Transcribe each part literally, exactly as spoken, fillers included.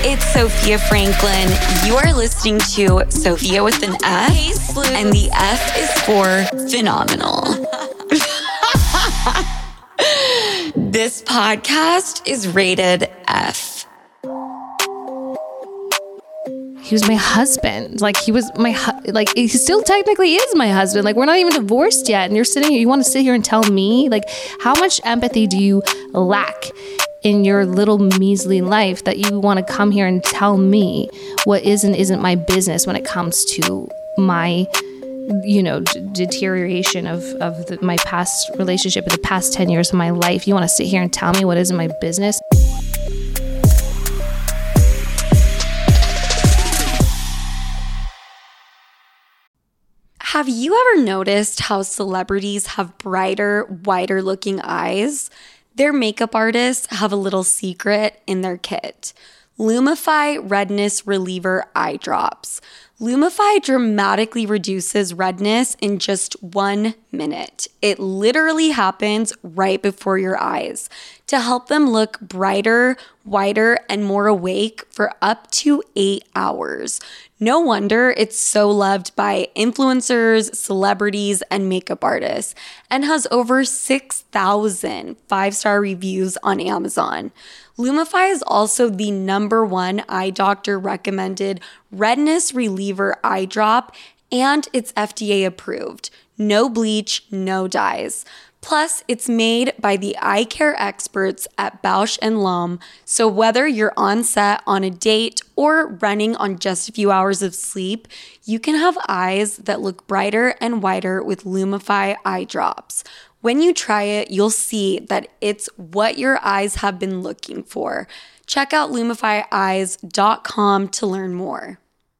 it's Sophia Franklin. You are listening to Sophia with an F, and the F is for phenomenal. This podcast is rated F. He was my husband. Like he was my, hu- like he still technically is my husband. Like we're not even divorced yet. And you're sitting here, you want to sit here and tell me, like, how much empathy do you lack in your little measly life that you want to come here and tell me what is and isn't my business when it comes to my, you know, d- deterioration of, of the, my past relationship, the past ten years of my life. You want to sit here and tell me what isn't my business? Have you ever noticed how celebrities have brighter, wider looking eyes? Their makeup artists have a little secret in their kit. Lumify Redness Reliever Eye Drops. Lumify dramatically reduces redness in just one minute. It literally happens right before your eyes to help them look brighter, wider, and more awake for up to eight hours. No wonder it's so loved by influencers, celebrities, and makeup artists, and has over six thousand five-star reviews on Amazon. Lumify is also the number one eye doctor recommended redness reliever eye drop, and it's F D A approved. No bleach, no dyes. Plus, it's made by the eye care experts at Bausch and Lomb, so whether you're on set, on a date, or running on just a few hours of sleep, you can have eyes that look brighter and wider with Lumify eye drops. When you try it, you'll see that it's what your eyes have been looking for. Check out lumify eyes dot com to learn more.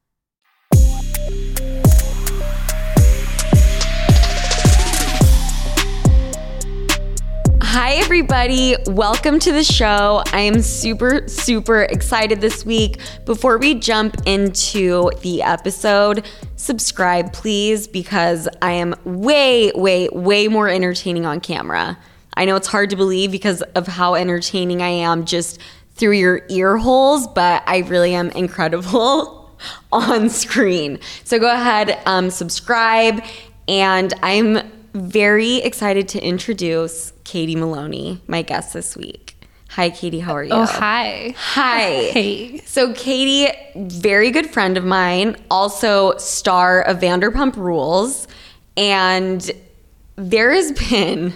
Hi, everybody. Welcome to the show. I am super, super excited this week. Before we jump into the episode, subscribe, please, because I am way, way, way more entertaining on camera. I know it's hard to believe because of how entertaining I am just through your ear holes, but I really am incredible on screen. So go ahead, um, subscribe, and I'm very excited to introduce Katie Maloney, my guest this week. Hi, Katie. How are you? Oh, hi. Hi. Hey. So Katie, very good friend of mine, also star of Vanderpump Rules. And there has been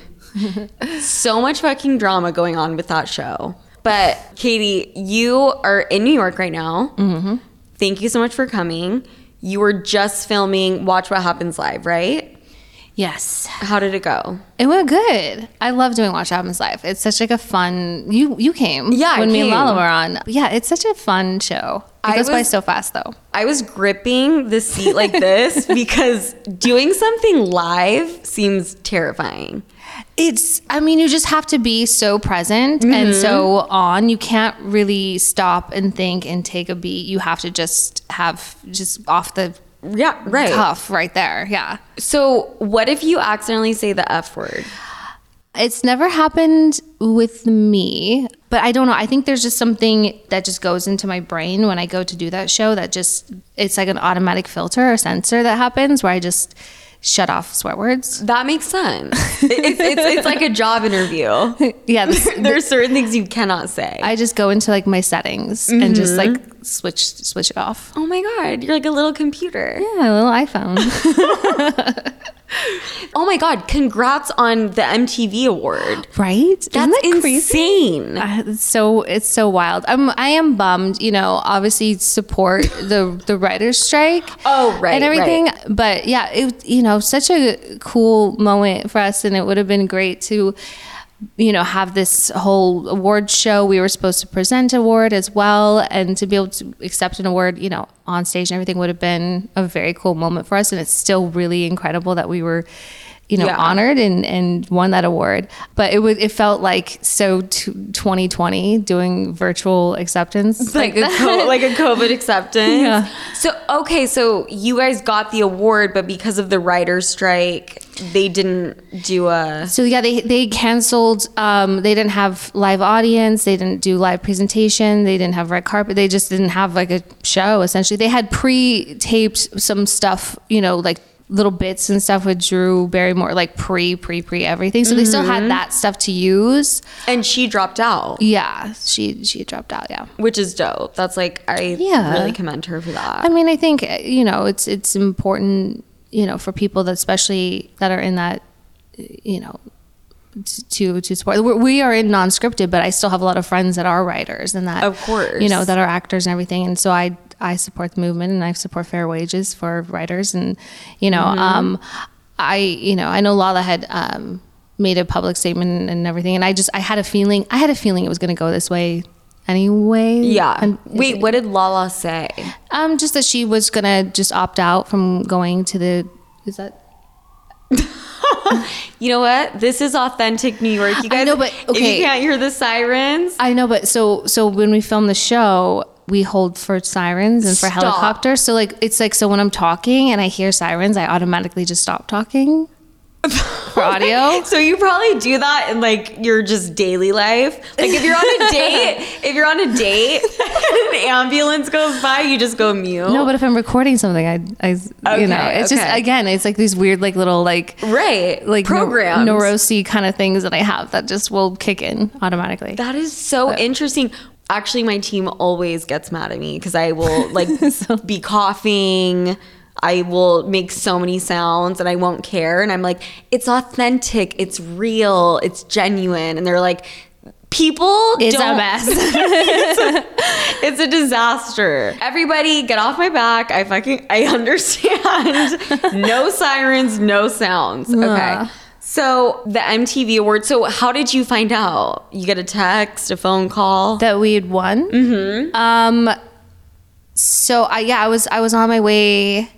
so much fucking drama going on with that show. But Katie, you are in New York right now. Mm-hmm. Thank you so much for coming. You were just filming Watch What Happens Live, right? Yes. How did it go? It went good. I love doing Watch What Happens Live. It's such like a fun, you you came yeah, when I me came. and Lala were on. Yeah, it's such a fun show. It I goes was, by so fast though. I was gripping the seat like this because doing something live seems terrifying. It's, I mean, you just have to be so present mm-hmm. and so on. You can't really stop and think and take a beat. You have to just have just off the Yeah, right. cuff right there. Yeah. So what if you accidentally say the F word? It's never happened with me, but I don't know. I think there's just something that just goes into my brain when I go to do that show that just, it's like an automatic filter or sensor that happens where I just shut off swear words. That makes sense. it's, it's, it's like a job interview. Yeah. This, There's certain things you cannot say. I just go into like my settings mm-hmm. and just like switch switch it off. Oh my God. You're like a little computer. Yeah, a little iPhone. Oh my God. Congrats on the M T V award. Right? That's that insane. Uh, it's so it's so wild. I'm I am bummed, you know, obviously support the the writer's strike. Oh, right. And everything. Right. But yeah, it you know, such a cool moment for us, and it would have been great to, you know, have this whole award show. We were supposed to present an award as well, and to be able to accept an award, you know, on stage and everything would have been a very cool moment for us. And it's still really incredible that we were you know, Yeah. honored and, and won that award. But it would, it felt like so t- twenty twenty doing virtual acceptance. Like a co- like a COVID acceptance. Yeah. So okay, so you guys got the award, but because of the writer's strike, they didn't do a. So yeah, they they canceled. Um, they didn't have live audience. They didn't do live presentation. They didn't have red carpet. They just didn't have like a show. Essentially, they had pre-taped some stuff. You know, like little bits and stuff with Drew Barrymore, like pre pre pre everything. So mm-hmm. they still had that stuff to use. And she dropped out. Yeah, she she dropped out. Yeah, which is dope. That's like I yeah. really commend her for that. I mean, I think you know it's it's important. You know, for people that especially that are in that, you know, to to support. We're, we are in non-scripted, but I still have a lot of friends that are writers and that, of course, you know, that are actors and everything. And so I I support the movement and I support fair wages for writers. And you know, mm-hmm. um, I you know I know Lala had um, made a public statement and everything, and I just I had a feeling I had a feeling it was going to go this way. Anyway, yeah. And Wait, it, what did Lala say? Um, just that she was gonna just opt out from going to the. Is that? You know what? This is authentic New York. You guys, I know, but okay. If you can't hear the sirens, I know, but so so when we film the show, we hold for sirens and for Stop. helicopters. So like it's like so when I'm talking and I hear sirens, I automatically just stop talking. For audio. So you probably do that in like your just daily life. Like if you're on a date, if you're on a date and an ambulance goes by, you just go mute. No, but if I'm recording something, I, I okay, you know, it's okay. just, again, it's like these weird, like little, like, right, like programs, no, neurosy kind of things that I have that just will kick in automatically. That is so but. interesting. Actually, my team always gets mad at me because I will like so. be coughing. I will make so many sounds and I won't care. And I'm like, it's authentic. It's real. It's genuine. And they're like, people it's don't. a mess. it's, a, it's a disaster. Everybody get off my back. I fucking, I understand. No sirens, no sounds. Okay. Uh. So the M T V Awards. So how did you find out? You get a text, a phone call? That we had won? Mm-hmm. Um, so I, yeah, I was, I was on my way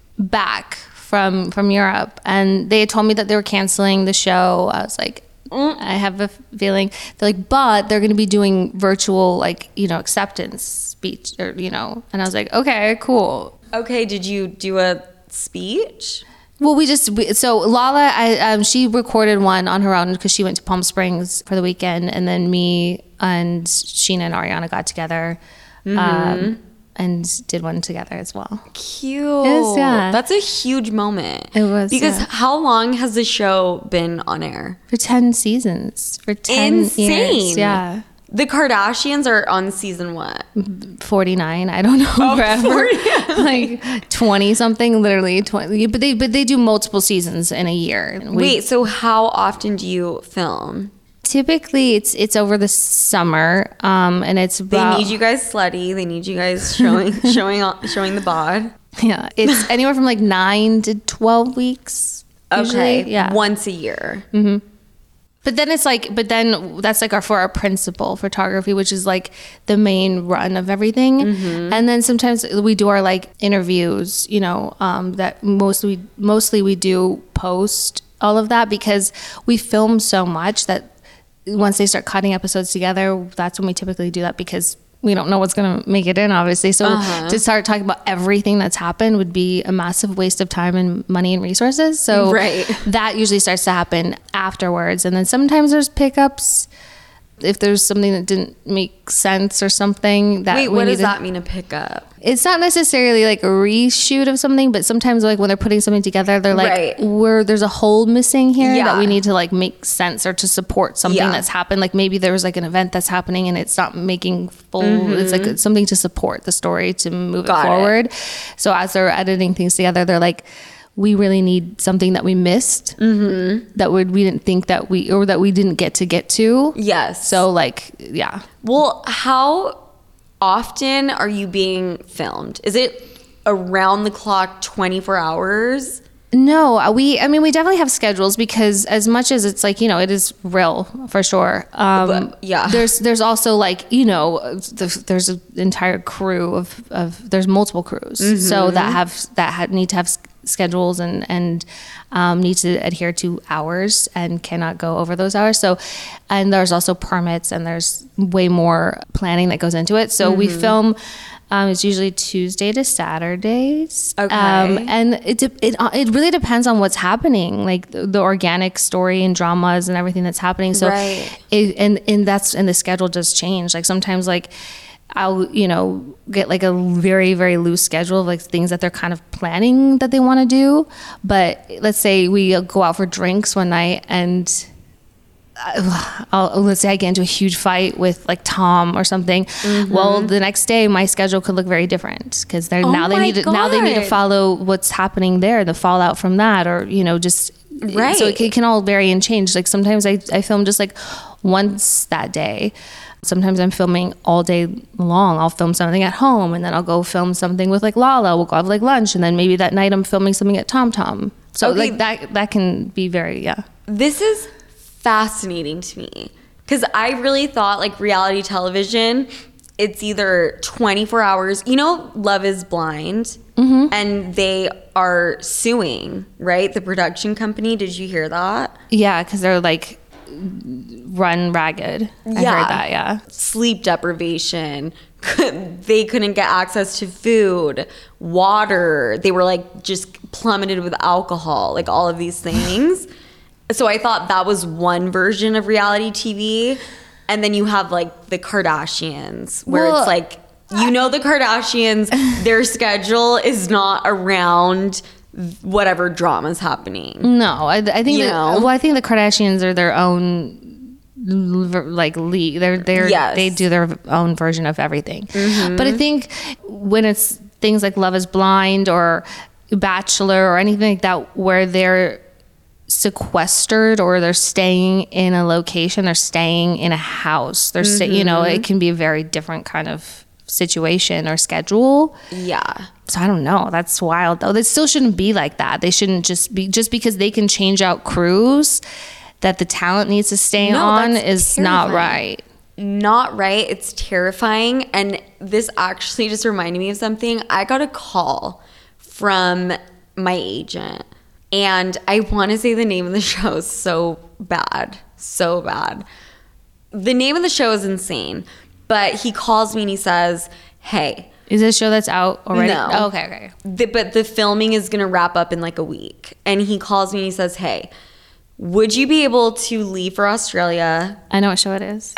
back from from Europe and they had told me that they were canceling the show. I was like, mm, I have a feeling. They're like, but they're going to be doing virtual, like, you know, acceptance speech or, you know, and I was like, okay, cool. Okay. Did you do a speech? Well, we just, we, so Lala, I, um, she recorded one on her own because she went to Palm Springs for the weekend. And then me and Sheena and Ariana got together. Mm-hmm. Um, and did one together as well. Cute. Was, yeah. That's a huge moment. It was. Because yeah. how long has the show been on air? For ten seasons. For ten Insane. years. Yeah. The Kardashians are on season what? forty-nine. I don't know. Oh, forever. Like twenty something, literally twenty. But they but they do multiple seasons in a year. We, Wait, so how often do you film? Typically, it's it's over the summer, um, and it's about, they need you guys slutty. They need you guys showing showing showing the bod. Yeah, it's anywhere from like nine to twelve weeks. Okay, usually. Yeah, once a year. Mm-hmm. But then it's like, but then that's like our for our principal photography, which is like the main run of everything. Mm-hmm. And then sometimes we do our like interviews, you know, um, that mostly mostly we do post all of that because we film so much that. Once they start cutting episodes together, that's when we typically do that because we don't know what's going to make it in, obviously. So uh-huh. to start talking about everything that's happened would be a massive waste of time and money and resources. So right. that usually starts to happen afterwards. And then sometimes there's pickups if there's something that didn't make sense or something. That Wait, we what does to, that mean, a pickup? It's not necessarily like a reshoot of something, but sometimes like when they're putting something together, they're like, right. we're, there's a hole missing here yeah. that we need to like make sense or to support something yeah. that's happened. Like maybe there was like an event that's happening and it's not making full, mm-hmm. it's like something to support the story to move Got it forward. It. So as they're editing things together, they're like, we really need something that we missed, mm-hmm. that we, we didn't think that we, or that we didn't get to get to. Yes. So like, yeah. Well, how often are you being filmed? Is it around the clock twenty-four hours? No, we, I mean, we definitely have schedules because as much as it's like, you know, it is real for sure. Um, but, yeah. There's, there's also like, you know, the, there's an entire crew of, of, there's multiple crews. Mm-hmm. So that have, that have, need to have schedules and and um, need to adhere to hours and cannot go over those hours. So, and there's also permits and there's way more planning that goes into it. So mm-hmm. we film. Um, it's usually Tuesday to Saturdays. Okay. Um, and it, de- it it really depends on what's happening, like the, the organic story and dramas and everything that's happening. So, right. it, and and that's and the schedule does change. Like sometimes, like I'll you know get like a very very loose schedule of like things that they're kind of planning that they want to do. But let's say we go out for drinks one night and. I'll, let's say I get into a huge fight with like Tom or something. Mm-hmm. Well, the next day my schedule could look very different because they're oh now they need to, God. now they need to follow what's happening there, the fallout from that, or you know just right. So it can, it can all vary and change. Like sometimes I I film just like once that day. Sometimes I'm filming all day long. I'll film something at home and then I'll go film something with like Lala. We'll go have like lunch and then maybe that night I'm filming something at Tom Tom. So okay. like that that can be very yeah. This is fascinating to me because I really thought like reality television, it's either twenty-four hours. You know, Love is Blind, mm-hmm. and they are suing, right? The production company. Did you hear that? Yeah, because they're like run ragged. I yeah. heard that. Yeah, sleep deprivation. They couldn't get access to food, water. They were like just plummeted with alcohol, like all of these things. So I thought that was one version of reality T V. And then you have like the Kardashians where well, it's like, you know, the Kardashians, their schedule is not around whatever drama's happening. No, I, I think, you that, know? well, I think the Kardashians are their own like league. They're, they're, yes. they do their own version of everything. Mm-hmm. But I think when it's things like Love is Blind or Bachelor or anything like that, where they're sequestered or they're staying in a location, they're staying in a house, they're mm-hmm. sta- you know, it can be a very different kind of situation or schedule. Yeah. So I don't know. That's wild though. They still shouldn't be like that. They shouldn't just be just because they can change out crews that the talent needs to stay no, on is terrifying. not right. Not right. It's terrifying. And this actually just reminded me of something. I got a call from my agent. And I want to say the name of the show so bad, so bad. The name of the show is insane. But he calls me and he says, hey. Is this a show that's out already? No. Oh, okay, okay. The, but the filming is going to wrap up in like a week. And he calls me and he says, hey, would you be able to leave for Australia? I know what show it is.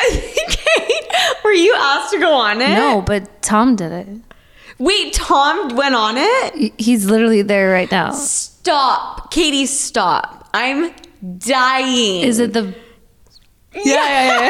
Were you asked to go on it? No, but Tom did it. Wait, Tom went on it? He's literally there right now. Stop. Katie, stop. I'm dying. Is it the... Yeah, yeah,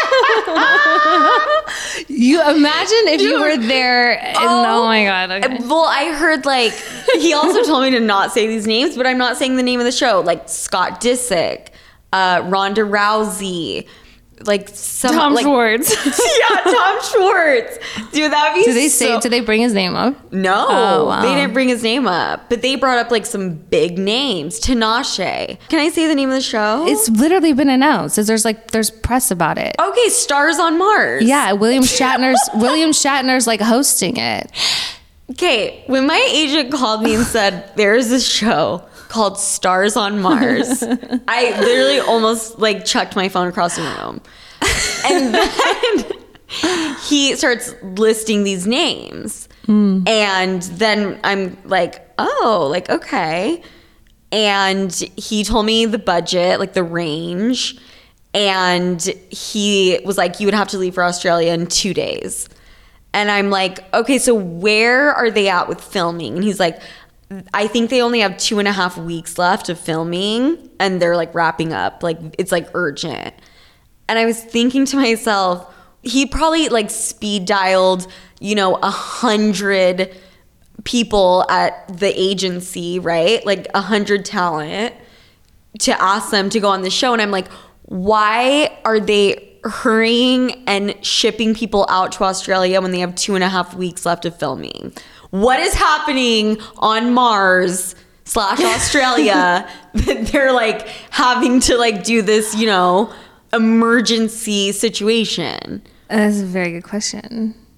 yeah. You imagine if Dude. you were there and oh, oh my God. Okay. Well, I heard like, he also told me to not say these names, but I'm not saying the name of the show. Like Scott Disick, uh, Ronda Rousey, like some Tom like, Schwartz. Yeah, Tom Schwartz. Dude, that'd be. Did they so... say? Did they bring his name up? No, oh, wow. They didn't bring his name up, but they brought up like some big names. Tinashe. Can I say the name of the show? It's literally been announced. There's like there's press about it. Okay, Stars on Mars. Yeah, William Shatner's William Shatner's like hosting it. Okay, when my agent called me and said there's a show called Stars on Mars, I literally almost like chucked my phone across the room. And then he starts listing these names. Mm. And then I'm like, oh, like, okay. And he told me the budget, like the range. And he was like, you would have to leave for Australia in two days. And I'm like, okay, so where are they at with filming? And he's like, I think they only have two and a half weeks left of filming and they're like wrapping up. Like it's like urgent. And I was thinking to myself, he probably like speed dialed, you know, a hundred people at the agency, right? Like a hundred talent to ask them to go on the show. And I'm like, why are they hurrying and shipping people out to Australia when they have two and a half weeks left of filming? What is happening on Mars slash Australia that they're like having to like do this, you know, emergency situation? That's a very good question.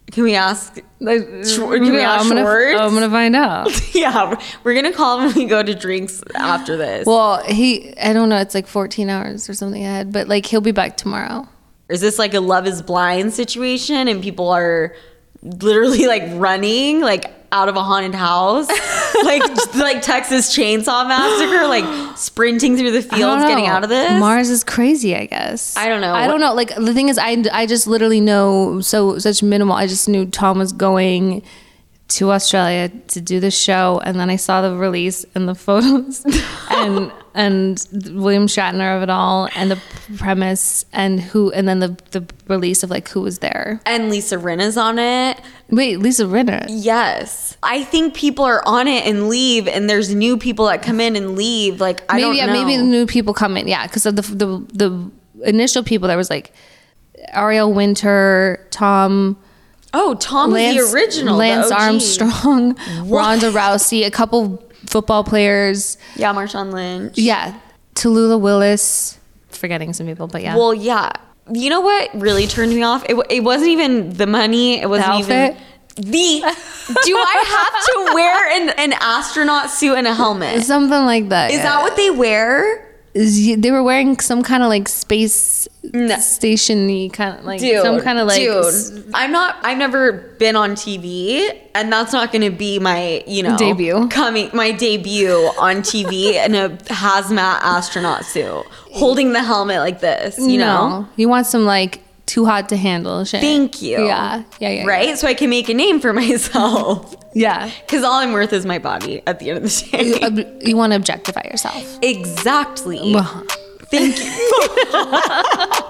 Can we ask? Like, Can we yeah, ask I'm gonna, Schwartz? I'm gonna find out. Yeah, we're gonna call him when we go to drinks after this. Well, he, I don't know, it's like fourteen hours or something ahead, but like he'll be back tomorrow. Is this like a Love is Blind situation and people are literally like running like out of a haunted house? like like Texas Chainsaw Massacre, like sprinting through the fields getting out of this? Mars is crazy, I guess. I don't know. I don't know. Like the thing is, I, I just literally know so such minimal. I just knew Tom was going to Australia to do the show, and then I saw the release and the photos and and William Shatner of it all and the premise and who and then the the release of like who was there. And Lisa Rinna's on it. Wait, Lisa Rinna? Yes. I think people are on it and leave, and there's new people that come in and leave. Like I maybe, don't yeah, know. maybe the new people come in. Yeah, because of the the the initial people there was like Ariel Winter, Tom. Oh, Tom Lance, was the original. Lance the O G. Armstrong, Ronda Rousey, a couple football players. Yeah, Marshawn Lynch. Yeah, Tallulah Willis. Forgetting some people, but yeah. Well, yeah. You know what really turned me off? It, it wasn't even the money. It wasn't outfit? even the. Do I have to wear an, an astronaut suit and a helmet? Something like that. Is yeah. that what they wear? Is- They were wearing some kind of like space No. station-y kind of like Dude, some kind of like dude, I'm not. I've never been on T V, and that's not going to be my, you know, Debut. coming my debut on T V in a hazmat astronaut suit, holding the helmet like this. You know, No. You want some like too hot to handle shit. thank you. Yeah, yeah, yeah. Right, yeah. so I can make a name for myself. Yeah. Because all I'm worth is my body at the end of the day. Ob- You want to objectify yourself. Exactly. Uh-huh. Thank you.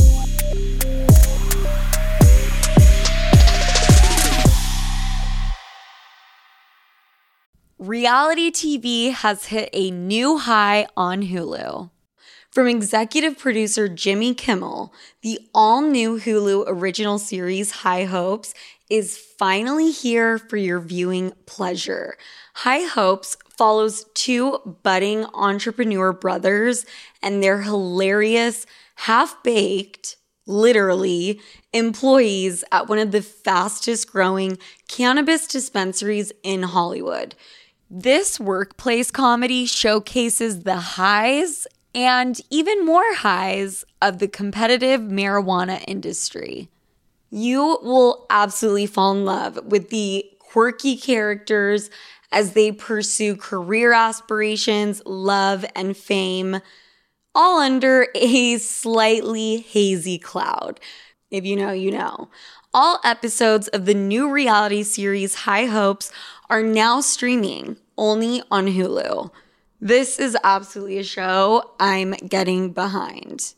Reality T V has hit a new high on Hulu. From executive producer Jimmy Kimmel, the all-new Hulu original series High Hopes is finally here for your viewing pleasure. High Hopes follows two budding entrepreneur brothers and their hilarious, half-baked, literally, employees at one of the fastest-growing cannabis dispensaries in Hollywood. This workplace comedy showcases the highs and even more highs of the competitive marijuana industry. You will absolutely fall in love with the quirky characters as they pursue career aspirations, love, and fame, all under a slightly hazy cloud. If you know, you know. All episodes of the new reality series High Hopes are now streaming only on Hulu. This is absolutely a show I'm getting behind.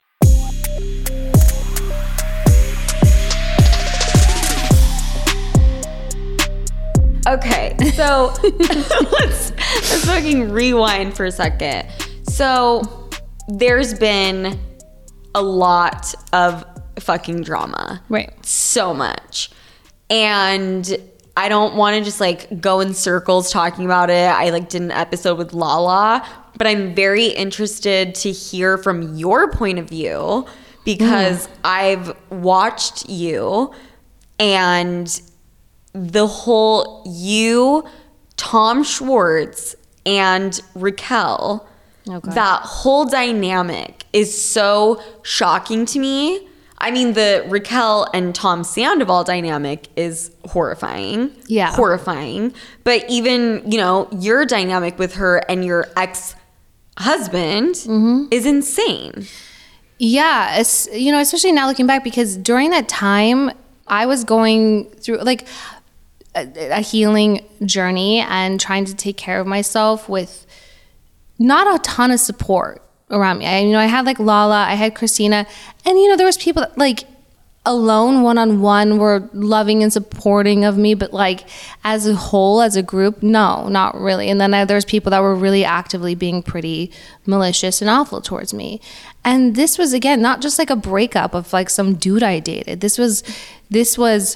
Okay, so let's, let's fucking rewind for a second. So there's been a lot of fucking drama. Right. So much. And I don't want to just like go in circles talking about it. I like did an episode with Lala, but I'm very interested to hear from your point of view because mm. I've watched you and the whole you, Tom Schwartz, and Raquel, oh, that whole dynamic is so shocking to me. I mean, the Raquel and Tom Sandoval dynamic is horrifying. Yeah. Horrifying. But even, you know, your dynamic with her and your ex-husband mm-hmm. is insane. Yeah. It's, you know, especially now looking back, because during that time, I was going through, like, a, a healing journey and trying to take care of myself with not a ton of support around me. I, you know, I had like Lala, I had Christina, and you know, there was people that, like alone, one-on-one, were loving and supporting of me, but like as a whole, as a group, no, not really. And then I, there's people that were really actively being pretty malicious and awful towards me. And this was, again, not just like a breakup of like some dude I dated. This was, this was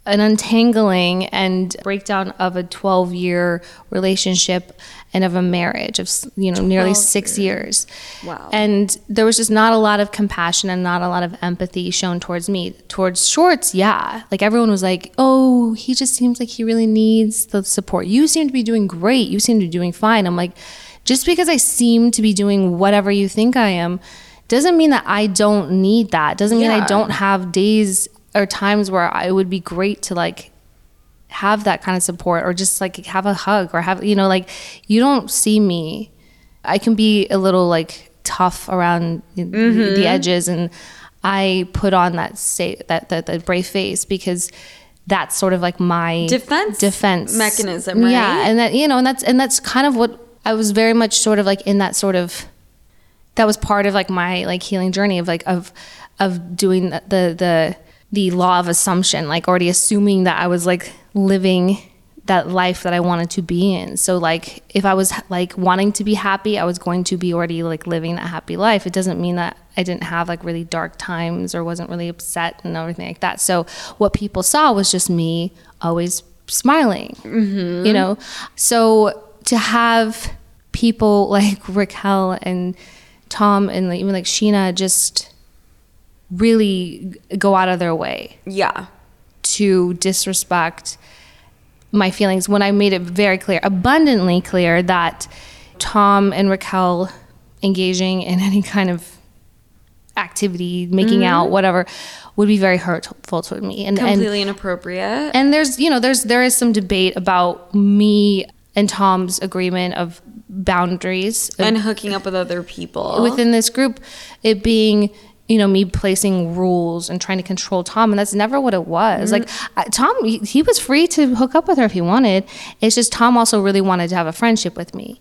an untangling and breakdown of a twelve year relationship and of a marriage of, you know, nearly six years. Wow. And there was just not a lot of compassion and not a lot of empathy shown towards me. Towards Schwartz, yeah. Like everyone was like, oh, he just seems like he really needs the support. You seem to be doing great. You seem to be doing fine. I'm like, just because I seem to be doing whatever you think I am doesn't mean that I don't need that. Doesn't mean Yeah. I don't have days or times where it would be great to like have that kind of support or just like have a hug or have, you know, like you don't see me. I can be a little like tough around mm-hmm. the, the edges, and I put on that say that, that that brave face because that's sort of like my defense defense mechanism, right? Yeah, and that, you know, and that's and that's kind of what I was very much sort of like in that sort of, that was part of like my like healing journey of like of of doing the the the, the law of assumption, like already assuming that I was like living that life that I wanted to be in. So like if I was like wanting to be happy, I was going to be already like living that happy life. It doesn't mean that I didn't have like really dark times or wasn't really upset and everything like that. So what people saw was just me always smiling, mm-hmm. you know? So to have people like Raquel and Tom and like, even like Sheena just really go out of their way. Yeah. To disrespect my feelings when I made it very clear, abundantly clear, that Tom and Raquel engaging in any kind of activity, making mm-hmm. out, whatever, would be very hurtful to me. And completely and, inappropriate. And there's, you know, there's there is some debate about me and Tom's agreement of boundaries and hooking up with other people within this group, it being, you know, me placing rules and trying to control Tom, and that's never what it was. Mm-hmm. Like I, Tom, he, he was free to hook up with her if he wanted. It's just Tom also really wanted to have a friendship with me.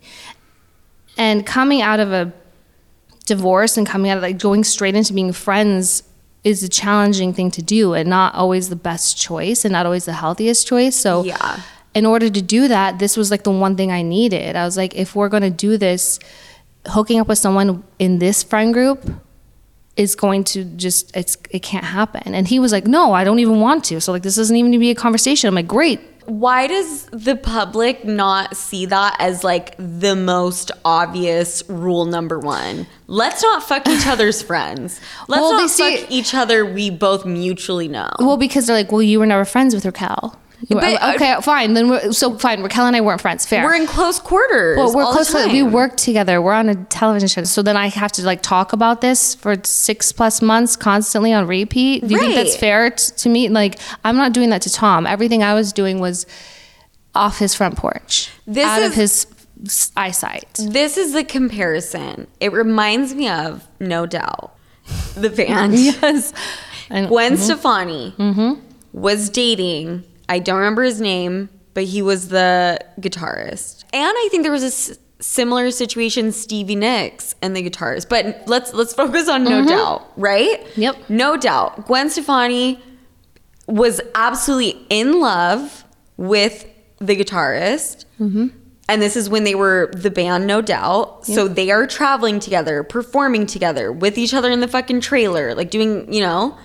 And coming out of a divorce and coming out of like going straight into being friends is a challenging thing to do, and not always the best choice and not always the healthiest choice. So yeah. in order to do that, this was like the one thing I needed. I was like, if we're going to do this, hooking up with someone in this friend group is going to just, it's it can't happen. And he was like, no, I don't even want to. So like, this doesn't even need to be a conversation. I'm like, great. Why does the public not see that as like the most obvious rule number one? Let's not fuck each other's friends. Let's Well, not they see- fuck each other we both mutually know. Well, because they're like, well, you were never friends with Raquel. You were- But, okay, fine. Then we're, so fine. Raquel and I weren't friends. Fair. We're in close quarters. Well, we're all close. the time. We work together. We're on a television show. So then I have to like talk about this for six plus months constantly on repeat. Do you think that's Right. fair t- to me? Like, I'm not doing that to Tom. Everything I was doing was off his front porch, This out is- of his s- eyesight. This is the comparison. It reminds me of No Doubt, the band. Yes. And, Gwen mm-hmm. Stefani mm-hmm. was dating, I don't remember his name, but he was the guitarist. And I think there was a s- similar situation, Stevie Nicks and the guitarist. But let's let's focus on No mm-hmm. Doubt, right? Yep. No Doubt. Gwen Stefani was absolutely in love with the guitarist. Mm-hmm. And this is when they were the band No Doubt. Yep. So they are traveling together, performing together with each other in the fucking trailer, like doing, you know.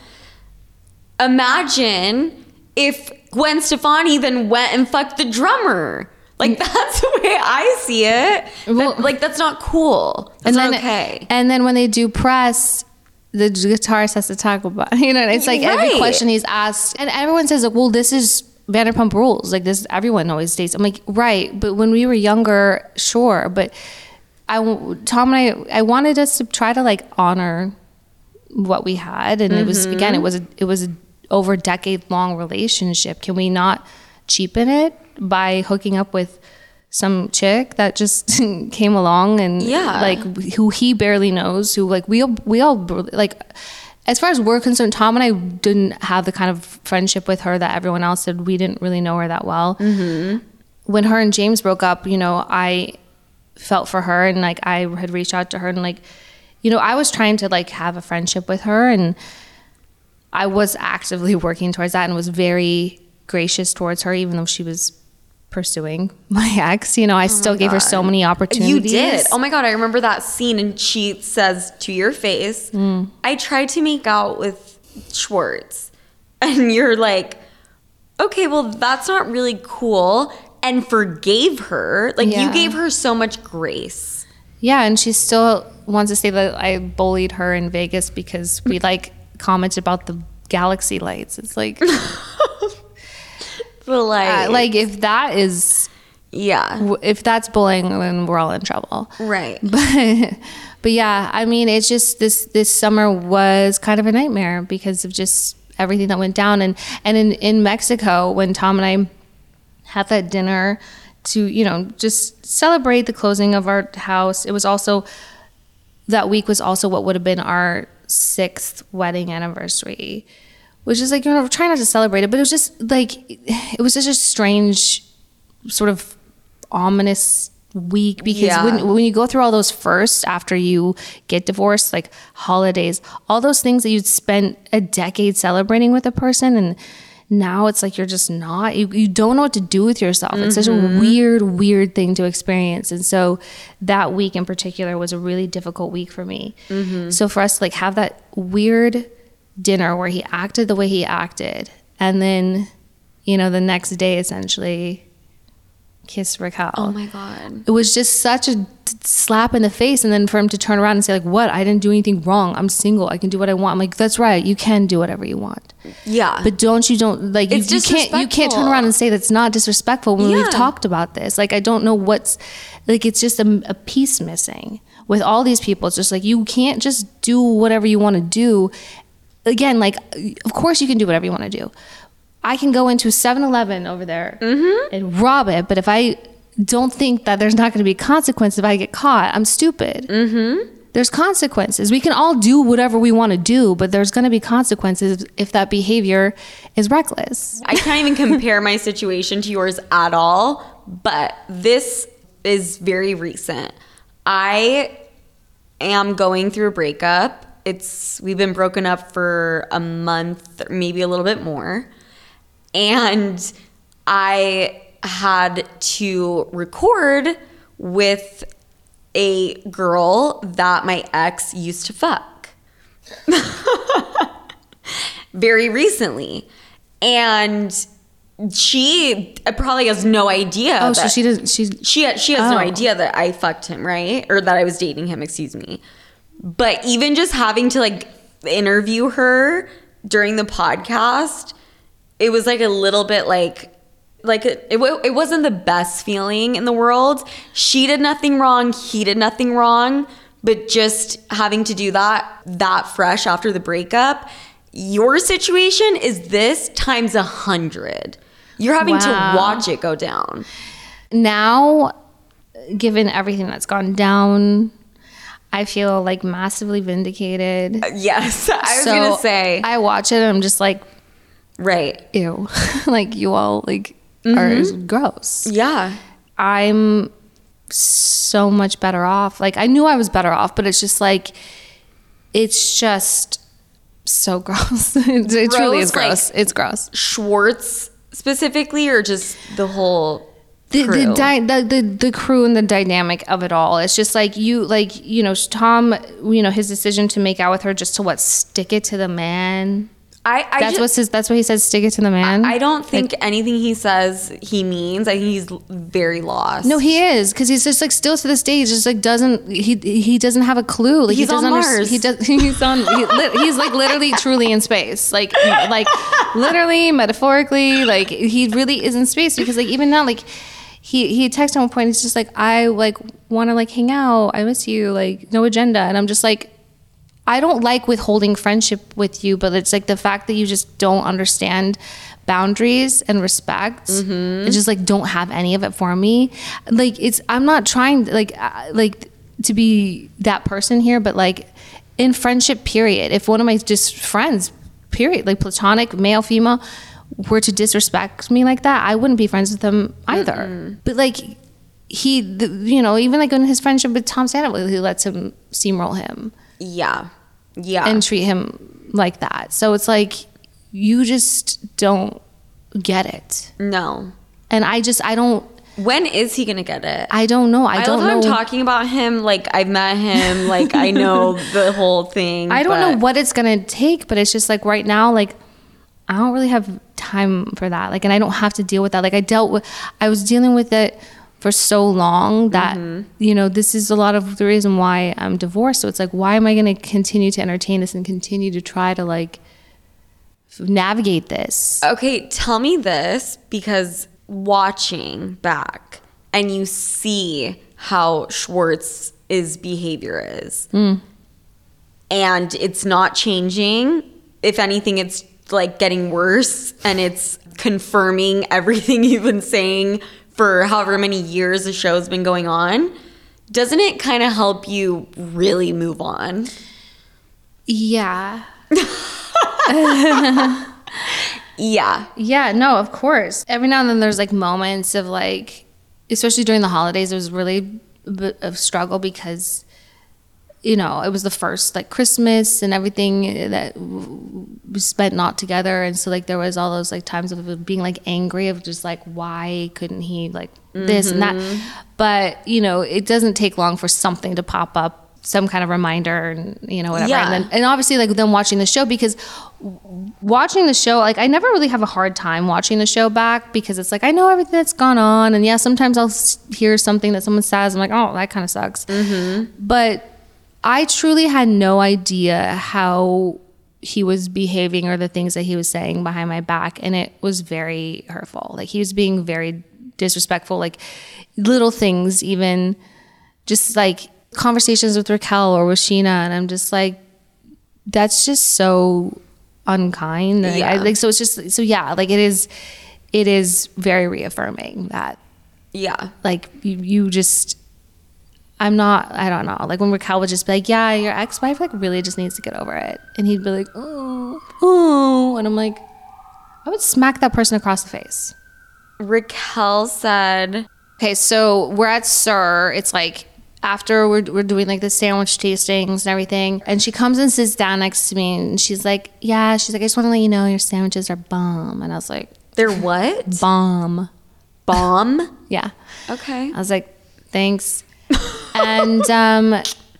Imagine if Gwen Stefani then went and fucked the drummer. Like, that's the way I see it. Well, that, like, that's not cool. That's and not then, okay. And then when they do press, the guitarist has to talk about, you know, it's like right. every question he's asked. And everyone says, like, well, this is Vanderpump Rules. Like, this, everyone always dates. I'm like, right. But when we were younger, sure. But I, Tom and I, I wanted us to try to, like, honor what we had. And mm-hmm. it was, again, it was a, it was a over decade long relationship. Can we not cheapen it by hooking up with some chick that just came along and yeah. like who he barely knows, who like we all, we all like, as far as we're concerned, Tom and I didn't have the kind of friendship with her that everyone else did. We didn't really know her that well. Mm-hmm. When her and James broke up, you know, I felt for her, and like I had reached out to her, and like, you know, I was trying to like have a friendship with her, and I was actively working towards that and was very gracious towards her, even though she was pursuing my ex. You know, I oh still gave her so many opportunities. You did. Oh my God, I remember that scene, and she says to your face, mm. I tried to make out with Schwartz. And you're like, okay, well, that's not really cool. And forgave her. Like, Yeah. you gave her so much grace. Yeah, and she still wants to say that I bullied her in Vegas because we like commented about the galaxy lights. It's like, But like, uh, like if that is, yeah. if that's bullying, then we're all in trouble. Right. But, but yeah, I mean, it's just this this summer was kind of a nightmare because of just everything that went down. And and in in Mexico, when Tom and I had that dinner to, you know, just celebrate the closing of our house. It was also, that week was also what would have been our sixth wedding anniversary, which is like, you know, we're trying not to celebrate it, but it was just like, it was such a strange sort of ominous week because Yeah. when, when you go through all those first after you get divorced, like holidays, all those things that you'd spent a decade celebrating with a person, and now it's like you're just not, you, you don't know what to do with yourself. It's such a weird, weird thing to experience. And so that week in particular was a really difficult week for me. So for us to like have that weird dinner where he acted the way he acted, and then, you know, the next day essentially kiss Raquel. Oh my God. It was just such a t- slap in the face. And then for him to turn around and say like, what? I didn't do anything wrong. I'm single. I can do what I want. I'm like, that's right. You can do whatever you want. Yeah. But don't you don't like, you, It's you can't, you can't turn around and say that's not disrespectful when Yeah. we've talked about this. Like, I don't know what's like, it's just a, a piece missing with all these people. It's just like, you can't just do whatever you want to do. Again, like, of course you can do whatever you want to do. I can go into seven eleven over there and rob it, but if I don't think that there's not going to be consequences if I get caught, I'm stupid. Mm-hmm. There's consequences. We can all do whatever we want to do, but there's going to be consequences if that behavior is reckless. I can't even compare my situation to yours at all, but this is very recent. I am going through a breakup. It's we've been broken up for a month, maybe a little bit more. And I had to record with a girl that my ex used to fuck very recently. And she probably has no idea. Oh, that so she doesn't, she's, she, she has no Oh. idea that I fucked him, right? Or that I was dating him, excuse me. But even just having to like interview her during the podcast, it was like a little bit like, like it, it, it wasn't the best feeling in the world. She did nothing wrong. He did nothing wrong. But just having to do that, that fresh after the breakup, your situation is this times a hundred. You're having Wow. to watch it go down. now, given everything that's gone down, I feel like massively vindicated. Yes, I was So going to say. I watch it and I'm just like, Right. ew. Like, you all like are gross. Yeah. I'm so much better off. Like, I knew I was better off, but it's just like, it's just so gross. it it truly is Gross, gross. like- It's gross. Schwartz specifically, or just the whole The, crew? the, di- the the the crew and the dynamic of it all. It's just like you like you know Tom, you know his decision to make out with her just to what stick it to the man. I, I That's just, what his, that's what he says. Stick it to the man. I don't think Like, anything he says he means. I think he's very lost. no, he is because he's just like still to this day. He just like doesn't he he doesn't have a clue. Like He's he doesn't on underst- Mars. He does. He's on. He, li- he's like literally, truly in space. Like like literally, metaphorically. Like he really is in space because like even now like. He he texted at one point. He's just like, I like want to like hang out. I miss you. Like no agenda. And I'm just like, I don't like withholding friendship with you, but it's like the fact that you just don't understand boundaries and respect. And just like don't have any of it for me. Like it's I'm not trying like uh, like to be that person here, but like in friendship period, if one of my just friends period, like platonic male female, were to disrespect me like that, I wouldn't be friends with them either. Mm-mm. But like he, the, you know, even like in his friendship with Tom Sandoval, he lets him steamroll him Yeah. Yeah. and treat him like that. So it's like you just don't get it. no. And I just I don't When is he gonna get it? I don't know. I, I don't love how know. I'm talking about him like I've met him, like I know the whole thing. I don't know but- what it's gonna take, but it's just like right now, like I don't really have time for that. Like, and I don't have to deal with that. Like, I dealt with, I was dealing with it for so long that, mm-hmm. you know, this is a lot of the reason why I'm divorced. So it's like, why am I going to continue to entertain this and continue to try to like navigate this? Okay, tell me this, because watching back and you see how Schwartz's behavior is, mm. and it's not changing. If anything, it's like getting worse, and it's confirming everything you've been saying for however many years the show's been going on. Doesn't it kind of help you really move on? Yeah. Yeah. Yeah, no, of course. Every now and then there's like moments of like, especially during the holidays, it was really a bit of struggle because, you know, it was the first like Christmas and everything that we spent not together. And so like there was all those like times of being like angry of just like, why couldn't he like this mm-hmm. and that? But, you know, it doesn't take long for something to pop up, some kind of reminder and, you know, whatever. Yeah. And then, and obviously like them watching the show, because watching the show, like I never really have a hard time watching the show back, because it's like, I know everything that's gone on. And yeah, sometimes I'll hear something that someone says. I'm like, oh, that kind of sucks. Mm-hmm. But I truly had no idea how he was behaving or the things that he was saying behind my back. And it was very hurtful. Like he was being very disrespectful, like little things, even just like conversations with Raquel or with Sheena. And I'm just like, that's just so unkind. Yeah. I, like, so it's just, so yeah, like it is, it is very reaffirming that, yeah, like you, you just, I'm not, I don't know. Like when Raquel would just be like, yeah, your ex-wife like really just needs to get over it. And he'd be like, oh, oh. And I'm like, I would smack that person across the face. Raquel said, okay, so we're at Sir. It's like after we're, we're doing like the sandwich tastings and everything. And she comes and sits down next to me and she's like, yeah, she's like, I just want to let you know your sandwiches are bomb. And I was like, they're what? Bomb. Bomb? Yeah. Okay. I was like, thanks. and um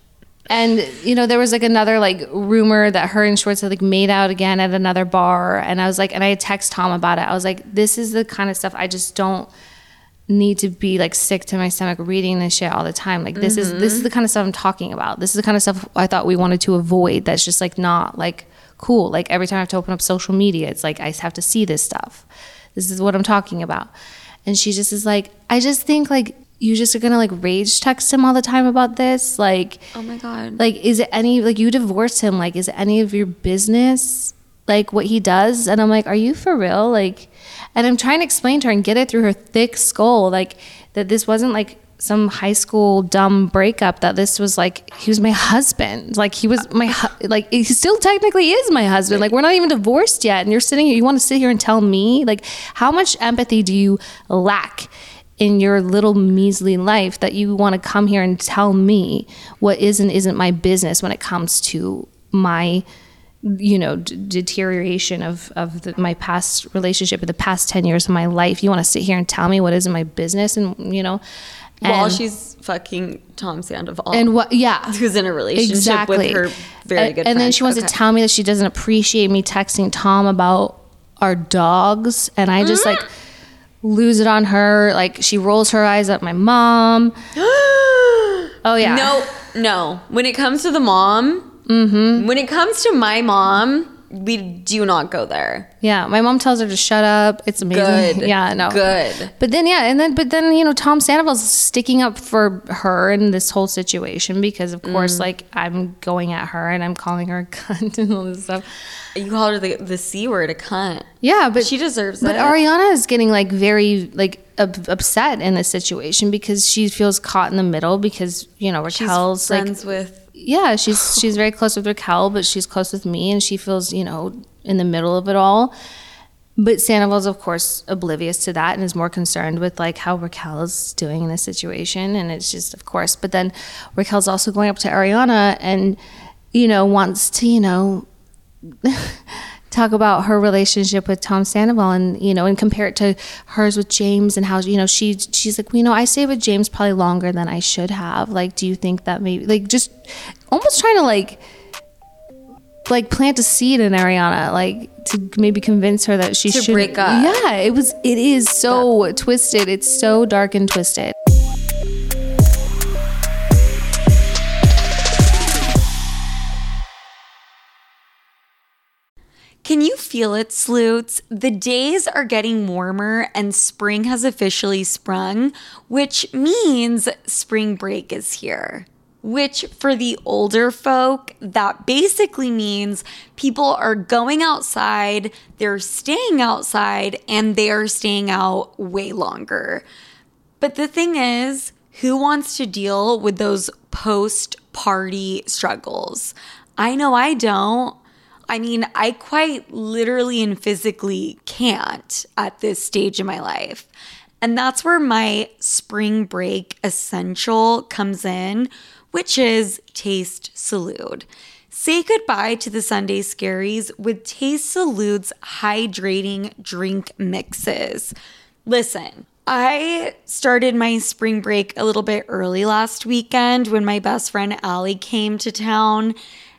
and you know there was like another like rumor that her and Schwartz had like made out again at another bar, and I was like, and I had text Tom about it. I was like, this is the kind of stuff I just don't need to be like sick to my stomach reading this shit all the time. Like this mm-hmm. is this is the kind of stuff I'm talking about. This is the kind of stuff I thought we wanted to avoid. That's just like not like cool. Like every time I have to open up social media, it's like I have to see this stuff. This is what I'm talking about. And she just is like, I just think like you just are gonna like rage text him all the time about this. Like, oh my God. Like, is it any, like you divorced him. Like, is it any of your business? Like what he does? And I'm like, are you for real? Like, and I'm trying to explain to her and get it through her thick skull. Like that this wasn't like some high school dumb breakup, that this was like, he was my husband. Like he was my, hu- like he still technically is my husband. Like we're not even divorced yet. And you're sitting here, you want to sit here and tell me, like, how much empathy do you lack in your little measly life that you want to come here and tell me what is and isn't my business when it comes to my, you know, d- deterioration of, of the, my past relationship, of the past ten years of my life. You want to sit here and tell me what isn't my business, and, you know. And, while she's fucking Tom Sandoval. And what, yeah. Who's in a relationship exactly. with her very and, good And friend. then she wants okay. to tell me that she doesn't appreciate me texting Tom about our dogs. And I just mm. like lose it on her. Like she rolls her eyes at my mom. Oh yeah. No, no. When it comes to the mom, mm-hmm. when it comes to my mom, we do not go there. Yeah, my mom tells her to shut up. It's amazing. Good. Yeah, no. Good. But then yeah, and then but then you know Tom Sandoval's sticking up for her in this whole situation because of course mm. like I'm going at her and I'm calling her a cunt and all this stuff. You called her the the C word, a cunt. Yeah, but she deserves but it. But Ariana is getting like very like up, upset in this situation because she feels caught in the middle because you know Raquel's she's friends like, with. Yeah, she's she's very close with Raquel, but she's close with me, and she feels, you know, in the middle of it all. But Sandoval's, of course, oblivious to that and is more concerned with, like, how Raquel is doing in this situation. And it's just, of course. But then Raquel's also going up to Ariana and, you know, wants to, you know, talk about her relationship with Tom Sandoval and, you know, and compare it to hers with James and how, you know, she she's like, well, you know, I stayed with James probably longer than I should have. Like, do you think that maybe, like, just almost trying to, like, like plant a seed in Ariana, like, to maybe convince her that she To should break up. Yeah, it was. It is so yeah. twisted. It's so dark and twisted. Can you feel it, Sloots? The days are getting warmer and spring has officially sprung, which means spring break is here. Which for the older folk, that basically means people are going outside, they're staying outside, and they are staying out way longer. But the thing is, who wants to deal with those post-party struggles? I know I don't. I mean, I quite literally and physically can't at this stage in my life. And that's where my spring break essential comes in, which is Taste Salud. Say goodbye to the Sunday scaries with Taste Salud's hydrating drink mixes. Listen, I started my spring break a little bit early last weekend when my best friend Allie came to town.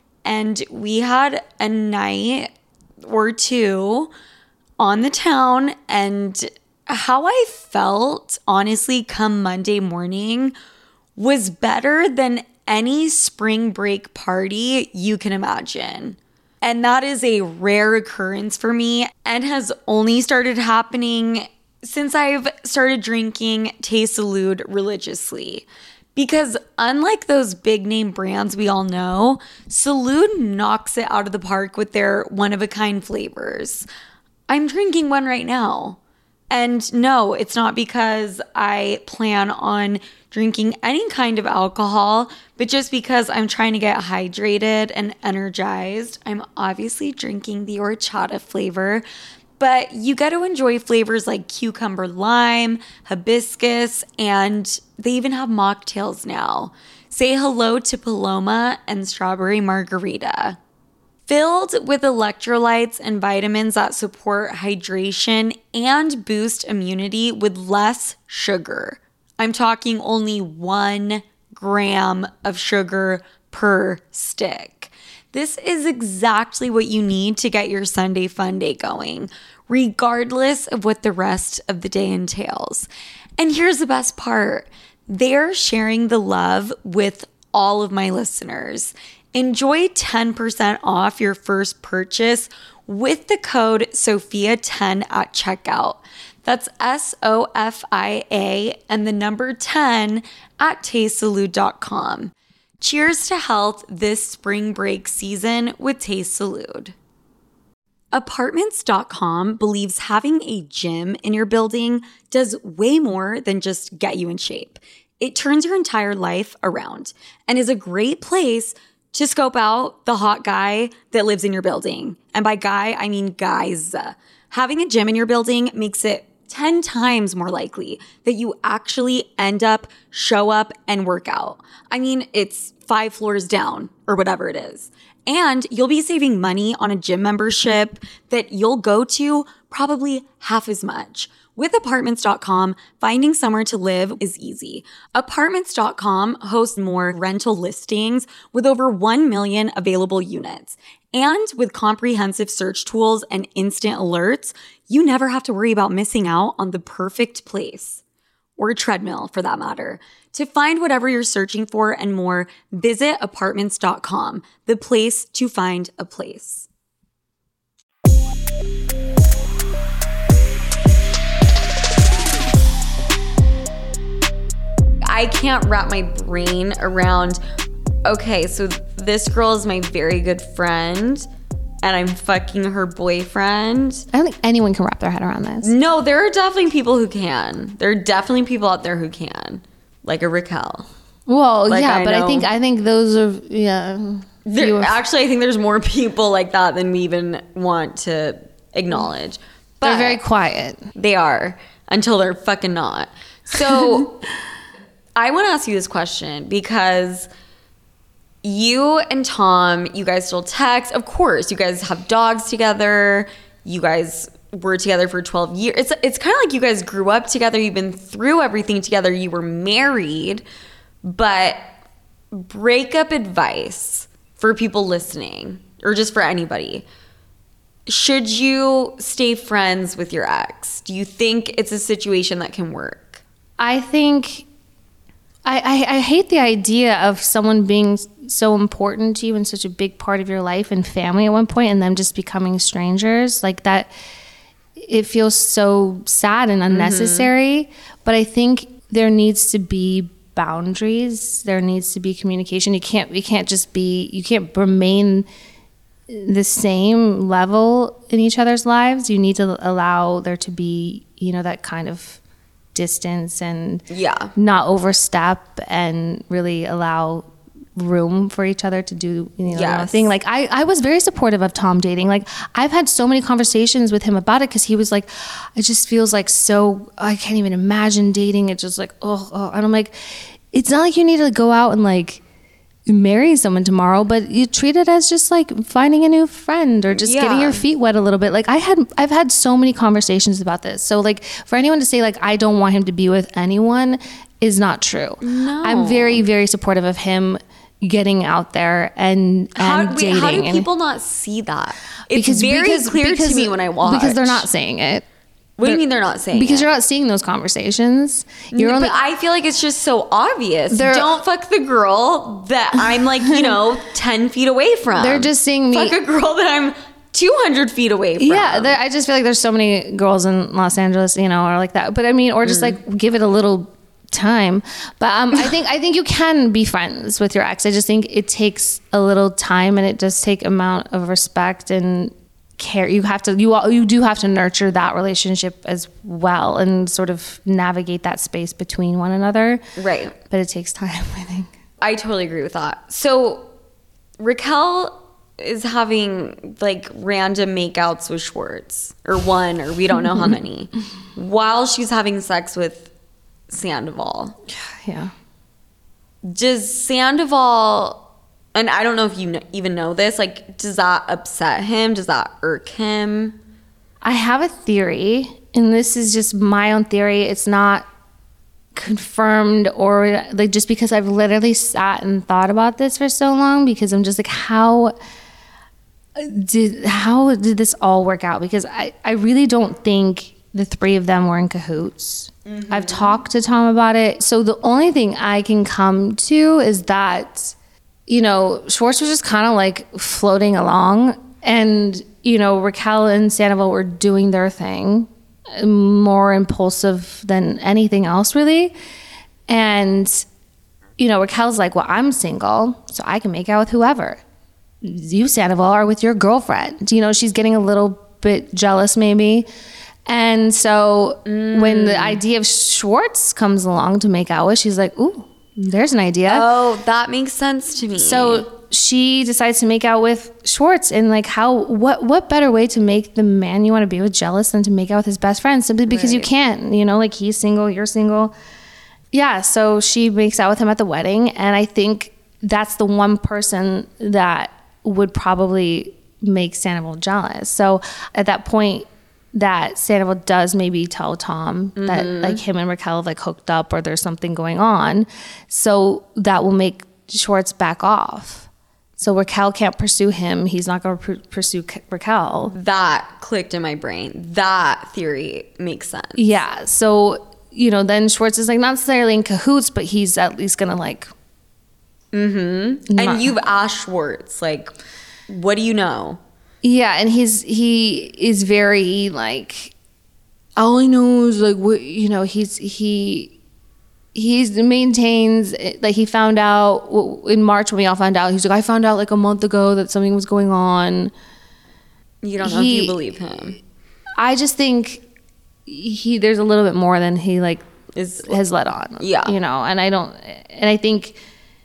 And we had a night or two on the town, and how I felt, honestly, come Monday morning was better than any spring break party you can imagine. And that is a rare occurrence for me and has only started happening since I've started drinking Taste Salud religiously. Because unlike those big name brands we all know, Salud knocks it out of the park with their one-of-a-kind flavors. I'm drinking one right now. And no, it's not because I plan on drinking any kind of alcohol, but just because I'm trying to get hydrated and energized. I'm obviously drinking the horchata flavor. But you get to enjoy flavors like cucumber lime, hibiscus, and they even have mocktails now. Say hello to Paloma and strawberry margarita. Filled with electrolytes and vitamins that support hydration and boost immunity with less sugar. I'm talking only one gram of sugar per stick. This is exactly what you need to get your Sunday fun day going, regardless of what the rest of the day entails. And here's the best part. They're sharing the love with all of my listeners. Enjoy ten percent off your first purchase with the code Sophia ten at checkout. That's S O F I A and the number ten at taste salud dot com. Cheers to health this spring break season with Taste Salud. Apartments dot com believes having a gym in your building does way more than just get you in shape. It turns your entire life around and is a great place to scope out the hot guy that lives in your building. And by guy, I mean guys. Having a gym in your building makes it ten times more likely that you actually end up, show up, and work out. I mean, it's five floors down or whatever it is. And you'll be saving money on a gym membership that you'll go to probably half as much. With Apartments dot com, finding somewhere to live is easy. Apartments dot com hosts more rental listings with over one million available units. And with comprehensive search tools and instant alerts, you never have to worry about missing out on the perfect place. Or a treadmill, for that matter. To find whatever you're searching for and more, visit Apartments dot com, the place to find a place. I can't wrap my brain around, okay, so this girl is my very good friend and I'm fucking her boyfriend. I don't think anyone can wrap their head around this. No, there are definitely people who can. There are definitely people out there who can. Like a Raquel. Well, like yeah, I but know. I think I think those are, yeah. There, actually, I think there's more people like that than we even want to acknowledge. But they're very quiet. They are, until they're fucking not. So I want to ask you this question because you and Tom, you guys still text. Of course, you guys have dogs together. You guys were together for twelve years. It's it's kind of like you guys grew up together. You've been through everything together. You were married. But breakup advice for people listening, or just for anybody. should you stay friends with your ex? Do you think it's a situation that can work? I think I, I, I hate the idea of someone being so important to you and such a big part of your life and family at one point and them just becoming strangers. Like that, it feels so sad and unnecessary. Mm-hmm. But I think there needs to be boundaries. There needs to be communication. You can't, you can't just be, you can't remain the same level in each other's lives. You need to allow there to be, you know, that kind of distance and yeah. not overstep and really allow room for each other to do, you know, yes. their thing. Like I, I was very supportive of Tom dating. Like I've had so many conversations with him about it because he was like, it just feels like so, I can't even imagine dating. It's just like, oh, oh. And I'm like, it's not like you need to go out and like marry someone tomorrow, but you treat it as just like finding a new friend or just yeah. getting your feet wet a little bit. Like I had, I've had so many conversations about this. So like for anyone to say like, I don't want him to be with anyone is not true. No. I'm very, very supportive of him getting out there and, and how, wait, dating. How do and, people not see that? It's because, very because, clear because, to me when I watch. Because they're not saying it. What do you mean they're not saying because it? you're not seeing those conversations. You're but only, I feel like it's just so obvious. Don't fuck the girl that I'm like, you know, ten feet away from. They're just seeing me. Fuck a girl that I'm two hundred feet away from. Yeah, I just feel like there's so many girls in Los Angeles, you know, or like that. But I mean, or just mm. like give it a little time. But um, I think I think you can be friends with your ex. I just think it takes a little time and it does take amount of respect and care. You have to you you do have to nurture that relationship as well and sort of navigate that space between one another. Right. But it takes time, I think. I totally agree with that. So Raquel is having like random makeouts with Schwartz, or one, or we don't know how many, while she's having sex with Sandoval. Yeah. Does Sandoval, and I don't know if you kn- even know this, like, does that upset him? Does that irk him? I have a theory, and this is just my own theory. It's not confirmed or like just because I've literally sat and thought about this for so long, because I'm just like, how did how did this all work out? Because I, I really don't think the three of them were in cahoots. Mm-hmm. I've talked to Tom about it. So the only thing I can come to is that, you know, Schwartz was just kind of like floating along, and, you know, Raquel and Sandoval were doing their thing, more impulsive than anything else, really. And, you know, Raquel's like, well, I'm single, so I can make out with whoever. You, Sandoval, are with your girlfriend. You know, she's getting a little bit jealous, maybe. And so mm. when the idea of Schwartz comes along to make out with, she's like, ooh, there's an idea. Oh, that makes sense to me. So she decides to make out with Schwartz, and like, how, what, what better way to make the man you want to be with jealous than to make out with his best friend, simply because right. you can, you know, like he's single, you're single. Yeah. So she makes out with him at the wedding. And I think that's the one person that would probably make Sandoval jealous. So at that point, that Sandoval does maybe tell Tom mm-hmm. that like him and Raquel have like hooked up or there's something going on. So that will make Schwartz back off. So Raquel can't pursue him. He's not going to pr- pursue K- Raquel. That clicked in my brain. That theory makes sense. Yeah. So, you know, then Schwartz is like not necessarily in cahoots, but he's at least going to like. Mm-hmm. And you've asked Schwartz, like, what do you know? Yeah, and he's he is very like, all I know is like, what, you know, he's he he maintains like he found out in March when we all found out. He's like, I found out like a month ago that something was going on. You don't know he, if you believe him. I just think he there's a little bit more than he like is has let on. Yeah, you know, and I don't, and I think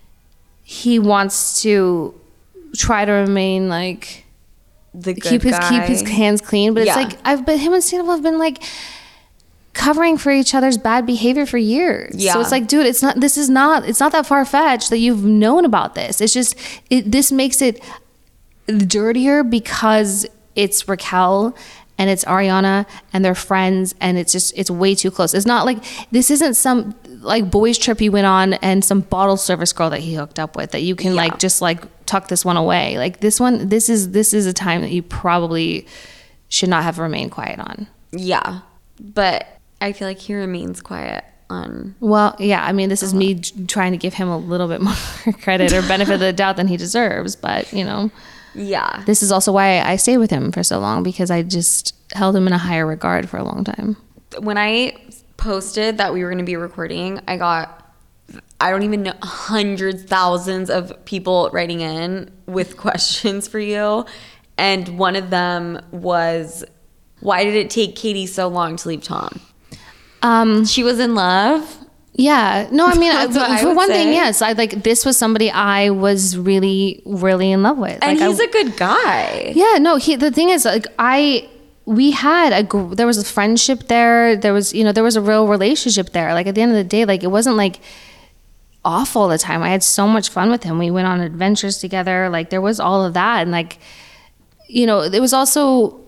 he wants to try to remain like. The good keep his guy. keep his hands clean, but yeah. it's like I've but him and Sandoval have been like covering for each other's bad behavior for years. Yeah. So it's like, dude, it's not this is not it's not that far fetched that you've known about this. It's just it, this makes it dirtier because it's Raquel and it's Ariana and they're friends, and it's just it's way too close. It's not like this isn't some like boys trip he went on and some bottle service girl that he hooked up with that you can yeah. like just like tuck this one away. Like this one, this is this is a time that you probably should not have remained quiet on. Yeah, but I feel like he remains quiet on. Well, yeah, I mean, this is me trying to give him a little bit more credit or benefit of the doubt than he deserves, but you know. Yeah. This is also why I stayed with him for so long, because I just held him in a higher regard for a long time. When I posted that we were going to be recording, I got, I don't even know, hundreds, thousands of people writing in with questions for you. And one of them was, why did it take Katie so long to leave Tom? Um, she was in love. Yeah. No, I mean, That's what I for would one say. thing, yes. I like, this was somebody I was really, really in love with. And like, he's I, a good guy. Yeah, no, he, the thing is, like, I, we had a, gr- there was a friendship there. There was, you know, there was a real relationship there. Like, at the end of the day, like, it wasn't like awful all the time. I had so much fun with him. We went on adventures together. Like, there was all of that. And like, you know, it was also,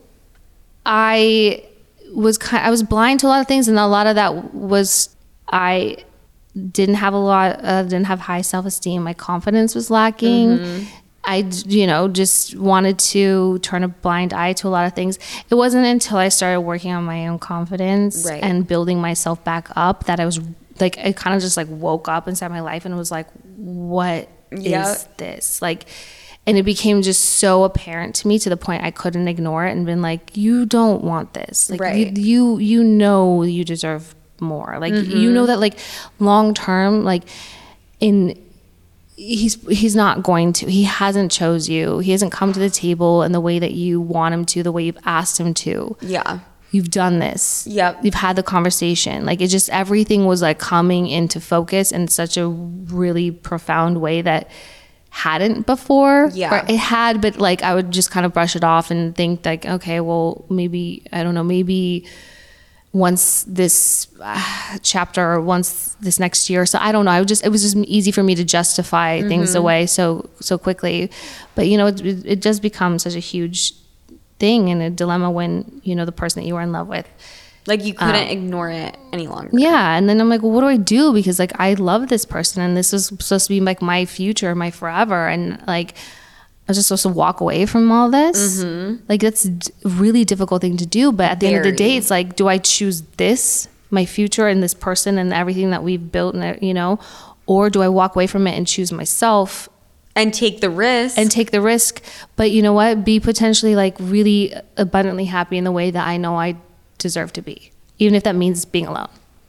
I was kind, I was blind to a lot of things. And a lot of that was, I didn't have a lot, uh, didn't have high self-esteem. My confidence was lacking. Mm-hmm. I, you know, just wanted to turn a blind eye to a lot of things. It wasn't until I started working on my own confidence right. and building myself back up that I was like, I kind of just like woke up inside my life and was like, what yep. is this? Like, and it became just so apparent to me to the point I couldn't ignore it and been like, you don't want this. Like, right. you, you, you know, you deserve more. Like, mm-hmm. you know that like long term, like in, he's he's not going to, he hasn't chose you. He hasn't come to the table in the way that you want him to, the way you've asked him to. Yeah. You've done this. Yep. You've had the conversation. Like, it just, everything was like coming into focus in such a really profound way that hadn't before. Yeah. Or it had, but like I would just kind of brush it off and think like, okay, well, maybe, I don't know, maybe once this uh, chapter or once this next year. So I don't know. I would just, it was just easy for me to justify mm-hmm. things away so, so quickly. But you know, it, it does become such a huge thing and a dilemma when, you know, the person that you are in love with. Like you couldn't um, ignore it any longer. Yeah. And then I'm like, well, what do I do? Because like, I love this person and this is supposed to be like my future, my forever. And like, I was just supposed to walk away from all this. Mm-hmm. Like that's a really difficult thing to do. But at the Very. end of the day, it's like, do I choose this, my future and this person and everything that we've built, and you know, or do I walk away from it and choose myself and take the risk and take the risk? But you know what? Be potentially like really abundantly happy in the way that I know I deserve to be, even if that means being alone.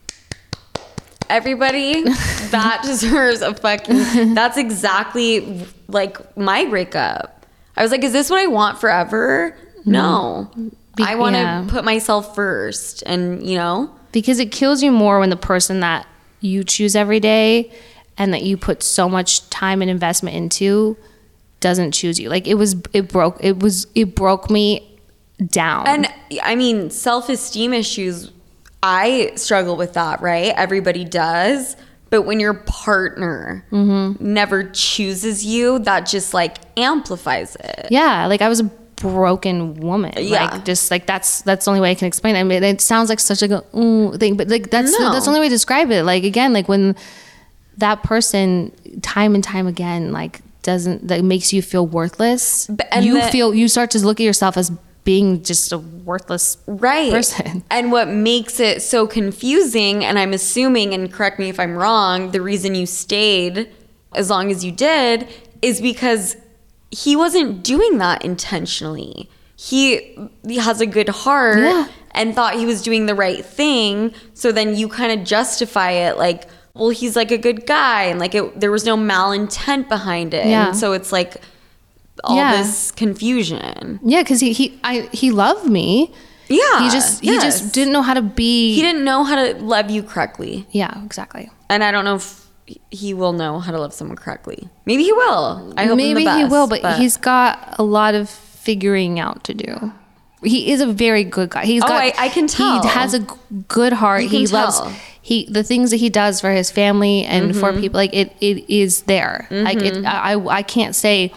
Everybody, that deserves a fucking, that's exactly like my breakup. I was like, is this what I want forever? No. Be- I want to yeah. put myself first and, you know. Because it kills you more when the person that you choose every day and that you put so much time and investment into doesn't choose you. Like it was, it broke, it was, it broke me down. And I mean, self-esteem issues, I struggle with that, right? Everybody does. But when your partner mm-hmm. never chooses you, that just like amplifies it. Yeah. Like I was a broken woman. Yeah. Like just like that's that's the only way I can explain it. I mean, it sounds like such like a mm, thing, but like that's no. that's the only way to describe it. Like again, like when that person time and time again like doesn't, that makes you feel worthless. But, and you the, feel you start to look at yourself as being just a worthless right. person. And what makes it so confusing, and I'm assuming, and correct me if I'm wrong, the reason you stayed as long as you did is because he wasn't doing that intentionally. He, he has a good heart yeah. and thought he was doing the right thing. So then you kind of justify it like, well, he's like a good guy. And like it, there was no malintent behind it. Yeah. And so it's like all yeah. this confusion. Yeah, because he he I he loved me. Yeah, he just yes. he just didn't know how to be. He didn't know how to love you correctly. Yeah, exactly. And I don't know if he will know how to love someone correctly. Maybe he will. I hope maybe him the best, he will, but, but he's got a lot of figuring out to do. He is a very good guy. He's oh, got. I, I can tell. He has a good heart. He loves. Tell. He the things that he does for his family and mm-hmm. for people, like it it is there. Mm-hmm. Like it, I I can't say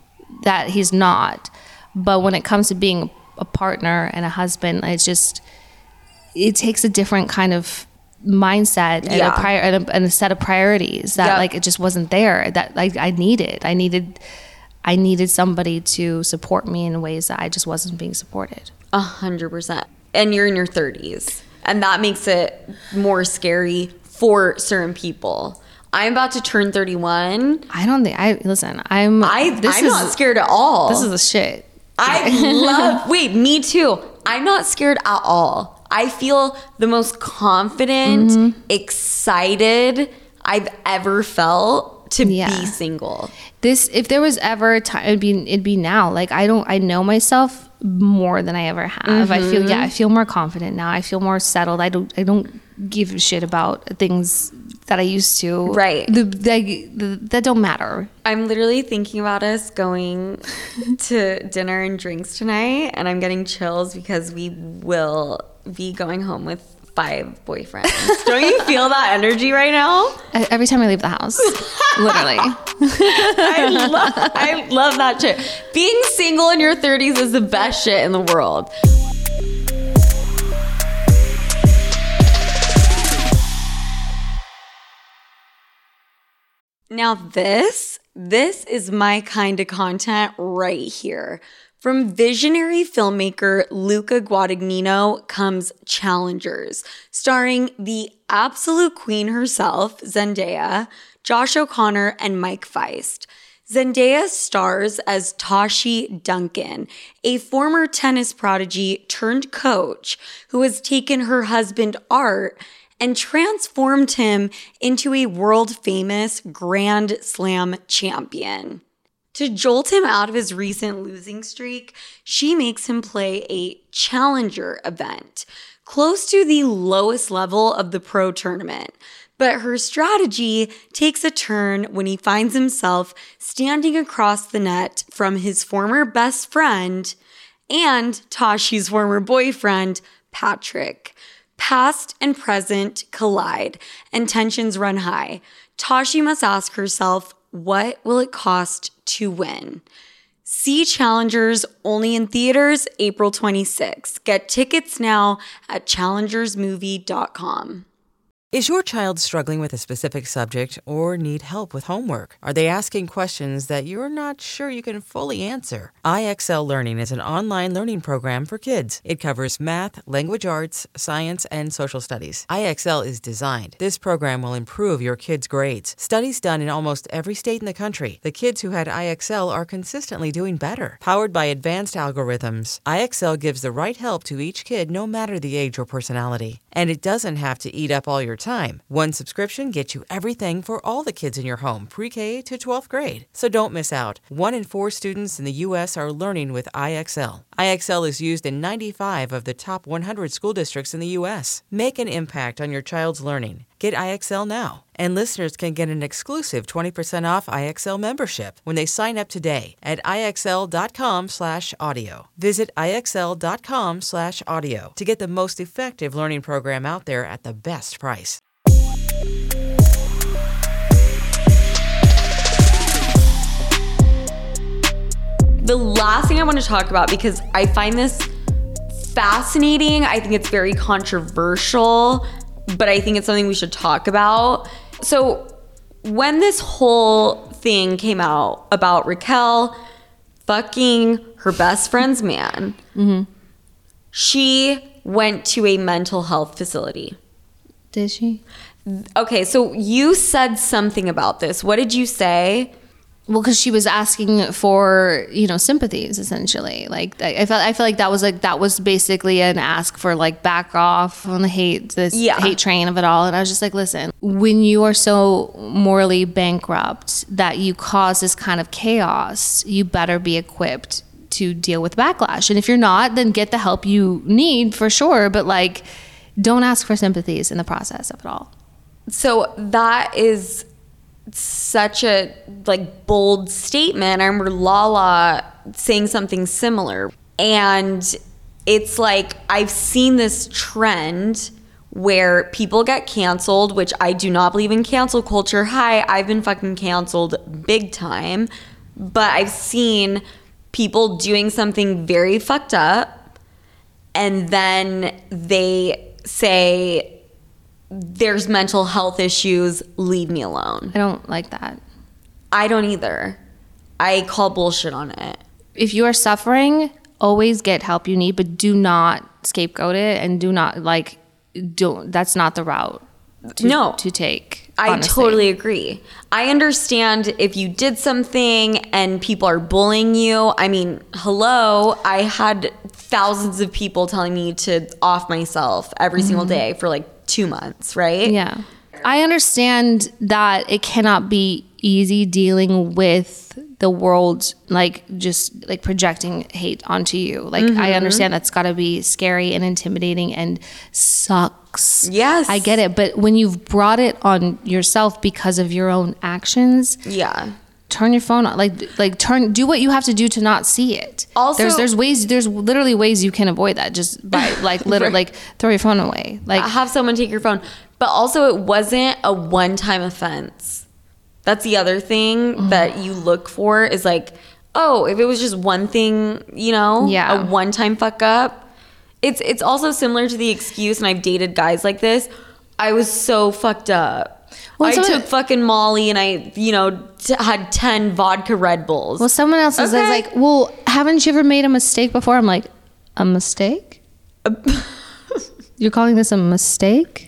that he's not, but when it comes to being a partner and a husband, it's just, it takes a different kind of mindset and, Yeah. a prior, and, a, and a set of priorities that Yep. like it just wasn't there, that like I needed. I needed I needed somebody to support me in ways that I just wasn't being supported. A hundred percent. And you're in your thirties. And that makes it more scary for certain people. I'm about to turn thirty-one. I don't think I listen. I'm. I, This I'm is not scared at all. this is the shit. I love, wait, me too. I'm not scared at all. I feel the most confident, Mm-hmm. excited I've ever felt to Yeah. be single. This, if there was ever a time, it'd be it'd be now. Like I don't. I know myself more than I ever have. I feel yeah. I feel more confident now. I feel more settled. I don't. I don't give a shit about things that I used to. Right. The, the, the, that don't matter. I'm literally thinking about us going to dinner and drinks tonight, and I'm getting chills because we will be going home with five boyfriends. Don't you feel that energy right now? E- Every time I leave the house, literally. I love, I love that shit. Being single in your thirties is the best shit in the world. Now this, this is my kind of content right here. From visionary filmmaker Luca Guadagnino comes Challengers, starring the absolute queen herself, Zendaya, Josh O'Connor, and Mike Feist. Zendaya stars as Tashi Duncan, a former tennis prodigy turned coach who has taken her husband Art and transformed him into a world-famous Grand Slam champion. To jolt him out of his recent losing streak, she makes him play a challenger event, close to the lowest level of the pro tournament. But her strategy takes a turn when he finds himself standing across the net from his former best friend and Tashi's former boyfriend, Patrick. Past and present collide, and tensions run high. Tashi must ask herself, what will it cost to win? See Challengers only in theaters April twenty-sixth. Get tickets now at challengers movie dot com. Is your child struggling with a specific subject or need help with homework? Are they asking questions that you're not sure you can fully answer? I X L Learning is an online learning program for kids. It covers math, language arts, science, and social studies. I X L is designed. This program will improve your kids' grades. Studies done in almost every state in the country. The kids who had I X L are consistently doing better. Powered by advanced algorithms, I X L gives the right help to each kid no matter the age or personality. And it doesn't have to eat up all your time. One subscription gets you everything for all the kids in your home, pre-K to twelfth grade. So don't miss out. One in four students in the U S are learning with I X L. I X L is used in ninety-five of the top one hundred school districts in the U S. Make an impact on your child's learning. Get I X L now. And listeners can get an exclusive twenty percent off I X L membership when they sign up today at IXL.com slash audio. Visit IXL.com slash audio to get the most effective learning program out there at the best price. The last thing I want to talk about, because I find this fascinating, I think it's very controversial, but I think it's something we should talk about. So when this whole thing came out about Raquel fucking her best friend's man, mm-hmm. she went to a mental health facility. Did she? Okay, so you said something about this. What did you say? Well, because she was asking for, you know, sympathies, essentially. Like, I I felt, I feel like that was like that was basically an ask for like back off on the hate, this Yeah. hate train of it all. And I was just like, listen, when you are so morally bankrupt that you cause this kind of chaos, you better be equipped to deal with backlash. And if you're not, then get the help you need for sure. But like, don't ask for sympathies in the process of it all. So that is such a like bold statement. I remember Lala saying something similar, and it's like I've seen this trend where people get canceled, which I do not believe in cancel culture. Hi, I've been fucking canceled big time, but I've seen people doing something very fucked up, and then they say there's mental health issues, leave me alone. I don't like that. I don't either. I call bullshit on it. If you are suffering, always get help you need, but do not scapegoat it, and do not like don't that's not the route to, no. to take. I honestly. totally agree. I understand if you did something and people are bullying you. I mean, hello, I had thousands of people telling me to off myself every mm-hmm. single day for like two months, right? Yeah. I understand that it cannot be easy dealing with the world, like just like projecting hate onto you. Like mm-hmm. I understand that's got to be scary and intimidating and sucks. Yes. I get it. But when you've brought it on yourself because of your own actions, yeah, turn your phone on. Like, like turn, do what you have to do to not see it. Also, there's, there's ways, there's literally ways you can avoid that just by like literally right. like throw your phone away. Like have someone take your phone. But also it wasn't a one-time offense. That's the other thing mm. that you look for is like, oh, if it was just one thing, you know, yeah. a one-time fuck up. It's it's also similar to the excuse, and I've dated guys like this. I was so fucked up. Well, I someone, took fucking Molly and I, you know, t- had ten vodka Red Bulls. Well, someone else is okay. like, well, haven't you ever made a mistake before? I'm like, a mistake? You're calling this a mistake?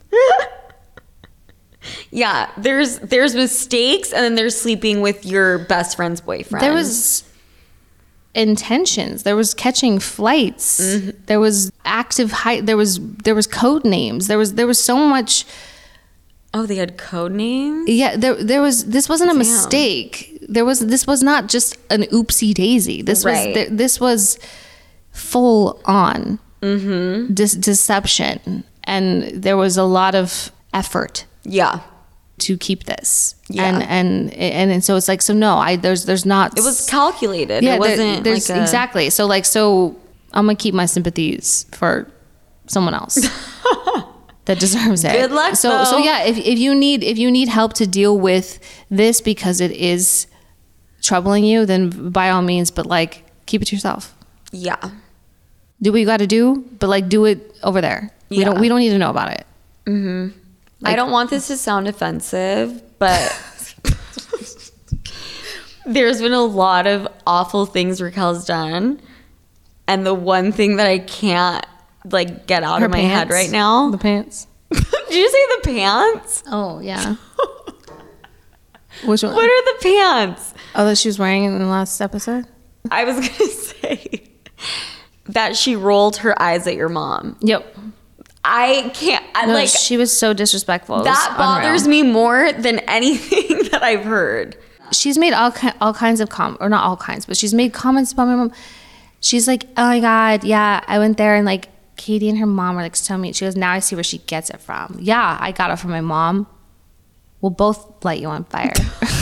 Yeah, there's there's mistakes, and then there's sleeping with your best friend's boyfriend. There was intentions. There was catching flights. Mm-hmm. There was active height. There was there was code names. There was there was so much. Oh, they had code names? Yeah, there there was. This wasn't a Damn. mistake. There was. This was not just an oopsie daisy. This right. was. Th- this was full on mm-hmm. de- deception, and there was a lot of effort. Yeah. To keep this. Yeah. And, and and and so it's like, so no, I there's there's not. It was calculated. Yeah, it wasn't there, there's like a, exactly. So like so I'm gonna keep my sympathies for someone else that deserves it. Good luck. So though. so yeah, if if you need if you need help to deal with this because it is troubling you, then by all means, but like keep it to yourself. Yeah. Do what you gotta do, but like do it over there. Yeah. We don't we don't need to know about it. Mm-hmm. Like, I don't want this to sound offensive, but there's been a lot of awful things Raquel's done. And the one thing that I can't like get out Her of my pants? head right now. The pants. Did you say the pants? Oh, yeah. Which one? What are the pants? Oh, that she was wearing in the last episode? I was going to say that she rolled her eyes at your mom. Yep. I can't, I, no, like, she was so disrespectful. That bothers unreal. me more than anything that I've heard. She's made all ki- all kinds of com, or not all kinds, but she's made comments about my mom. She's like, oh my God, yeah, I went there and like Katie and her mom were like telling me, she goes, now I see where she gets it from. Yeah, I got it from my mom. We'll both light you on fire.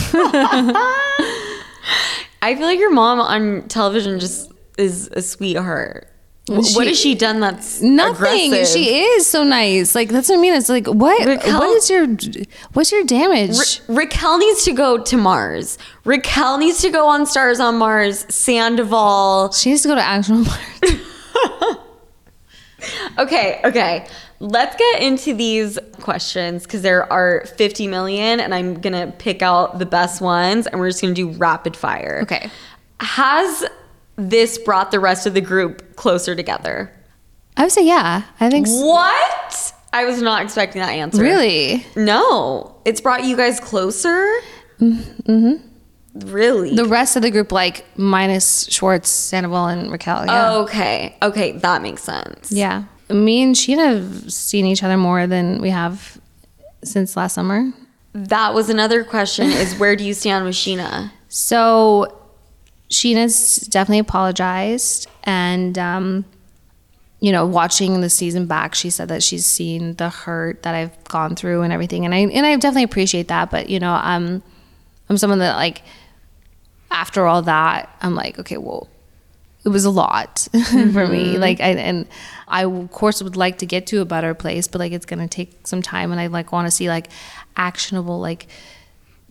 I feel like your mom on television just is a sweetheart. She, what has she done that's nothing? aggressive? She is so nice. Like that's what I mean. It's like what? Raquel, what is your? What's your damage? Ra- Raquel needs to go to Mars. Raquel needs to go on Stars on Mars. Sandoval. She needs to go to actual Mars. okay, okay. Let's get into these questions because there are fifty million, and I'm gonna pick out the best ones, and we're just gonna do rapid fire. Okay. Has this brought the rest of the group closer together? I would say yeah. I think so. What? I was not expecting that answer. Really? No. It's brought you guys closer? Mm-hmm. Really? The rest of the group, like minus Schwartz, Sandoval, and Raquel. Yeah. Okay. Okay. That makes sense. Yeah. Me and Sheena have seen each other more than we have since last summer. That was another question is where do you stand with Sheena? So Sheena's definitely apologized, and um, you know, watching the season back, she said that she's seen the hurt that I've gone through and everything, and I and I definitely appreciate that. But you know, um, I'm someone that like after all that, I'm like, okay, well, it was a lot mm-hmm. for me. Like, I and I of course would like to get to a better place, but like it's gonna take some time, and I like want to see like actionable like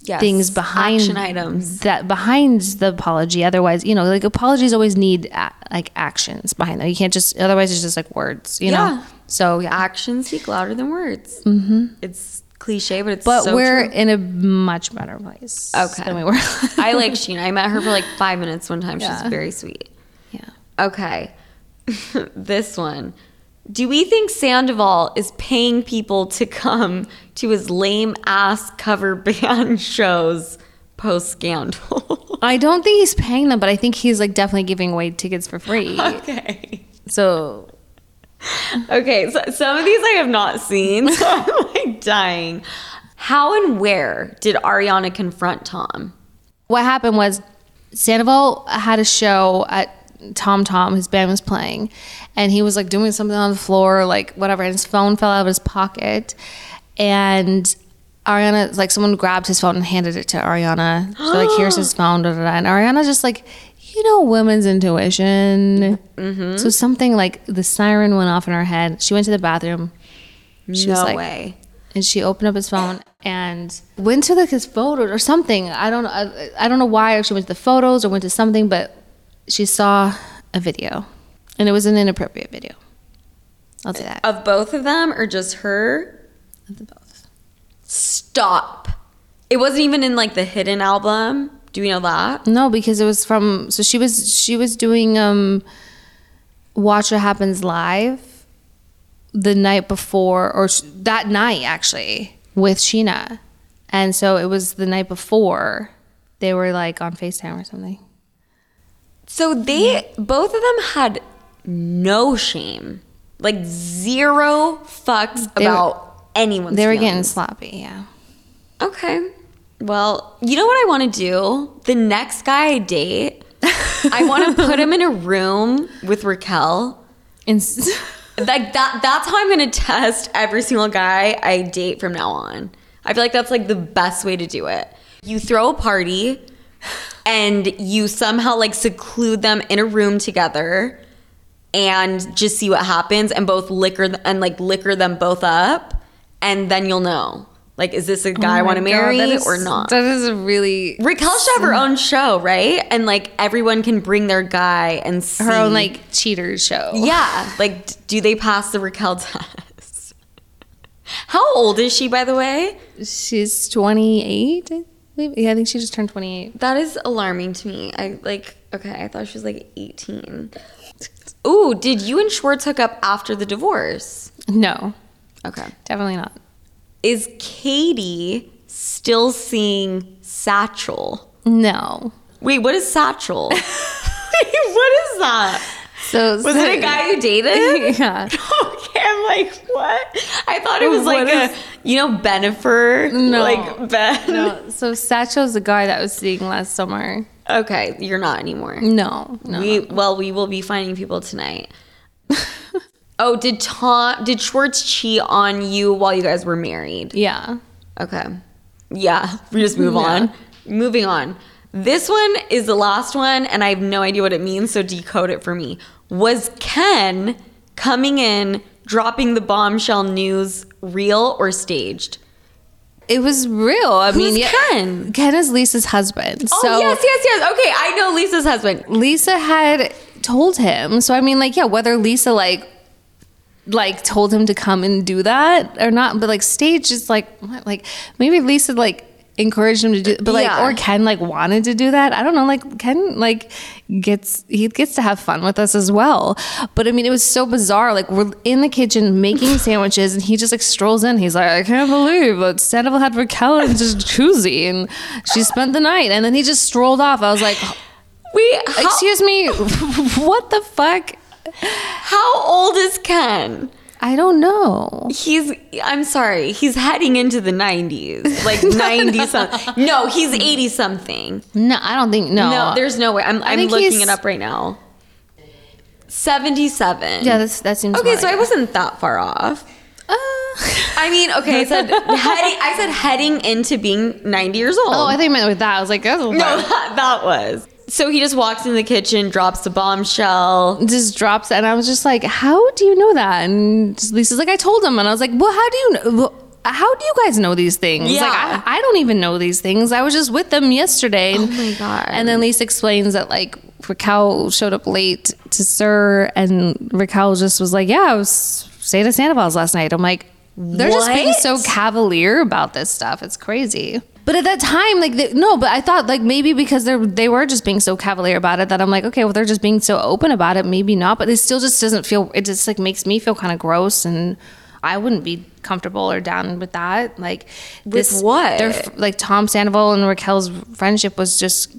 Yes. things behind action items that behind the apology. Otherwise, you know, like apologies always need a, like actions behind them. You can't just, otherwise it's just like words, you Yeah. know? So yeah. actions speak louder than words. Mm-hmm. It's cliche, but it's But so we're true. in a much better place Okay. than we were. I like Sheena. I met her for like five minutes one time. Yeah. She's very sweet. Yeah. Okay. This one. Do we think Sandoval is paying people to come to his lame ass cover band shows post scandal? I don't think he's paying them, but I think he's like definitely giving away tickets for free. Okay. So Okay, so some of these I have not seen, so I'm like dying. How and where did Ariana confront Tom? what happened was Sandoval had a show at Tom Tom, his band was playing, and he was like doing something on the floor, like whatever, and his phone fell out of his pocket, and Ariana, like someone grabbed his phone and handed it to Ariana. So like, here's his phone, da, da, da. And Ariana just like, you know, women's intuition. Mm-hmm. So something like the siren went off in her head. She went to the bathroom. She no was like, way. and she opened up his phone and went to like his photos or something. I don't know. I, I don't know why, if she went to the photos or went to something, but she saw a video, and it was an inappropriate video. I'll say that. Of both of them or just her? Of the both. Stop. It wasn't even in like the hidden album. Do we know that? No, because it was from. So she was she was doing um, Watch What Happens Live, the night before, or sh- that night actually, with Sheena, and so it was the night before. They were like on FaceTime or something. So they, both of them had no shame. Like zero fucks They were- about anyone's They were getting feelings. sloppy, yeah. Okay. Well, you know what I want to do? The next guy I date, I want to put him in a room with Raquel. And Like that that's how I'm going to test every single guy I date from now on. I feel like that's like the best way to do it. You throw a party and you somehow like seclude them in a room together and just see what happens, and both liquor th- and like liquor them both up, and then you'll know. Like, is this a guy I want to marry or not? That is a really Raquel should have her own show, right? And like everyone can bring their guy and see. her own like cheaters show. Yeah, like d- do they pass the Raquel test? How old is she, by the way? She's twenty-eight. I believe. Yeah, I think she just turned twenty-eight. That is alarming to me. I like. Okay, I thought she was like eighteen. Ooh, did you and Schwartz hook up after the divorce? No, Okay. definitely not. Is Katie still seeing Satchel? No. Wait, what is Satchel? Wait, what is that? So Was it a guy you dated? Yeah. Okay, I'm like, what? I thought it was like What a, is- you know, Benifer? No. Like, Ben? No. So Satchel's the guy that I was seeing last summer. Okay, you're not anymore. No. No. We well, we will be finding people tonight. Oh, did Tom? Did Schwartz cheat on you while you guys were married? Yeah. Okay. Yeah. We just move Yeah. on. Moving on. This one is the last one, and I have no idea what it means. So decode it for me. Was Ken coming in, dropping the bombshell news, real or staged? It was real. I Who's mean, yeah, Ken? Ken is Lisa's husband. Oh so yes, yes, yes. Okay, I know Lisa's husband. Lisa had told him. So I mean, like, yeah, whether Lisa like like told him to come and do that or not, but like stage is like what? Like maybe Lisa like encouraged him to do, but like Yeah. or Ken like wanted to do that. I don't know. Like Ken like gets he gets to have fun with us as well. But I mean, it was so bizarre. Like we're in the kitchen making sandwiches, and he just like strolls in. He's like, I can't believe that Sandoval had Raquel and just jacuzzi, and she spent the night, and then he just strolled off. I was like, Wait, how, excuse me, what the fuck? how old is Ken? I don't know. He's, I'm sorry, he's heading into the nineties, like ninety something. No, he's eighty something. No, I don't think no. No, there's no way. I'm, I'm think looking he's- it up right now. seventy-seven. Yeah, that's, that seems Okay, about so I right. wasn't that far off. Uh, I mean, okay, I said heading, I said heading into being ninety years old. oh, I think I meant with that. I was like, that's no, that, that was. So he just walks in the kitchen, drops the bombshell. just drops it, and I was just like, how do you know that? And just Lisa's like, I told him, and I was like, well, how do you know? Well, how do you guys know these things? Yeah. Like, I, I don't even know these things. I was just with them yesterday. Oh my God. And then Lisa explains that, like, Raquel showed up late to Sir, and Raquel just was like, yeah, I was staying at Sandoval's last night. I'm like, they're just being What? so cavalier about this stuff. It's crazy. But at that time, like, they, no, but I thought, like, maybe because they they were just being so cavalier about it that I'm like, okay, well, they're just being so open about it. Maybe not, but it still just doesn't feel, it just, like, makes me feel kind of gross, and I wouldn't be comfortable or down with that. Like, With this, what? their- like, Tom Sandoval and Raquel's friendship was just,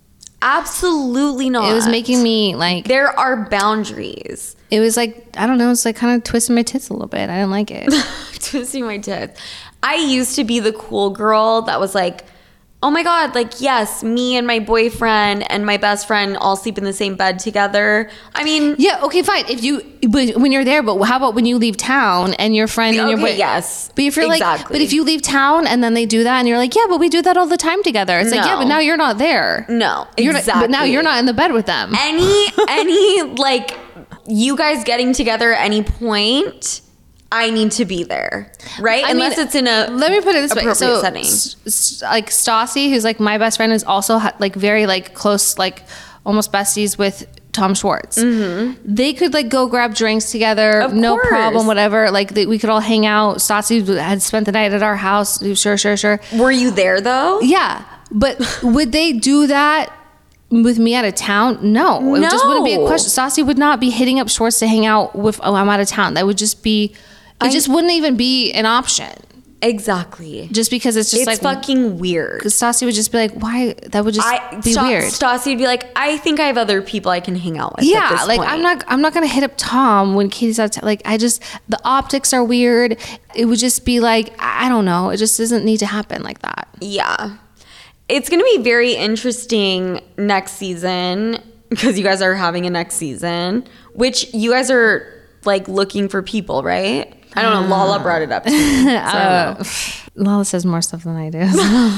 Absolutely not. it was making me, like, There are boundaries. it was like, I don't know, it's like kind of twisting my tits a little bit. I didn't like it. Twisting my tits. I used to be the cool girl that was like, oh my God, like, yes, me and my boyfriend and my best friend all sleep in the same bed together. I mean, Yeah, okay, fine. If you, but when you're there, but how about when you leave town and your friend and your Okay, boy- yes, But if you're like, exactly. but if you leave town and then they do that and you're like, yeah, but we do that all the time together. It's like, yeah, No. but now you're not there. no, You're not, exactly. but now you're not in the bed with them. Any, any, like, you guys getting together at any point, I need to be there, right? I Unless mean, it's in a let me put it this way. appropriate So, setting. s- s- like Stassi, who's like my best friend, is also ha- like very like close, like almost besties with Tom Schwartz. Mm-hmm. They could like go grab drinks together, Of no course. problem, whatever. Like they, we could all hang out. Stassi had spent the night at our house. Sure, sure, sure. Were you there though? Yeah, but would they do that with me out of town? No, it just wouldn't be a No. question. Stassi would not be hitting up Schwartz to hang out with. Oh, I'm out of town. That would just be. It I- just wouldn't even be an option. Exactly. Just because it's just It's like fucking weird. because Stassi would just be like, why? That would just I be Sta- weird. Stassi would be like, I think I have other people I can hang out with. at Yeah, this like point. I'm not, I'm not gonna hit up Tom when Katie's out. Like I just, the optics are weird. It would just be like, I I don't know. It just doesn't need to happen like that. Yeah, it's gonna be very interesting next season because you guys are having a next season, which you guys are like looking for people, right? I don't know. Lala brought it up to me. So I don't know. Lala says more stuff than I do.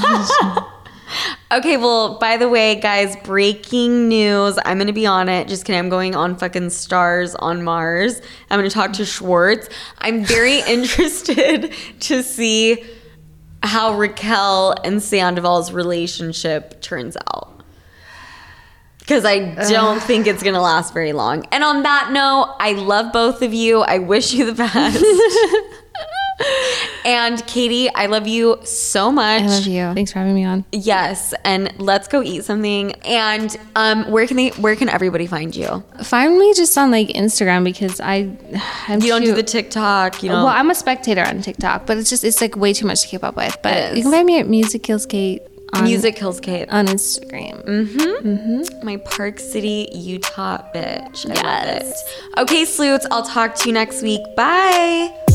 Okay, well, by the way, guys, breaking news. I'm going to be on it. Just kidding. I'm going on fucking Stars on Mars. I'm going to talk to Schwartz. I'm very interested to see how Raquel and Sandoval's relationship turns out. Because I don't think it's going to last very long. And on that note, I love both of you. I wish you the best. And Katie, I love you so much. I love you. Thanks for having me on. Yes, and let's go eat something. And um, where can they? Where can everybody find you? Find me just on like Instagram because I, I'm You don't do too- the TikTok. You know. Well, I'm a spectator on TikTok, but it's just it's like way too much to keep up with. It But is. you can find me at Music Kills Kate on Music Kills Kate. on Instagram. My Park City, Utah bitch. I Yes. love it. Okay, sleuths. I'll talk to you next week. Bye.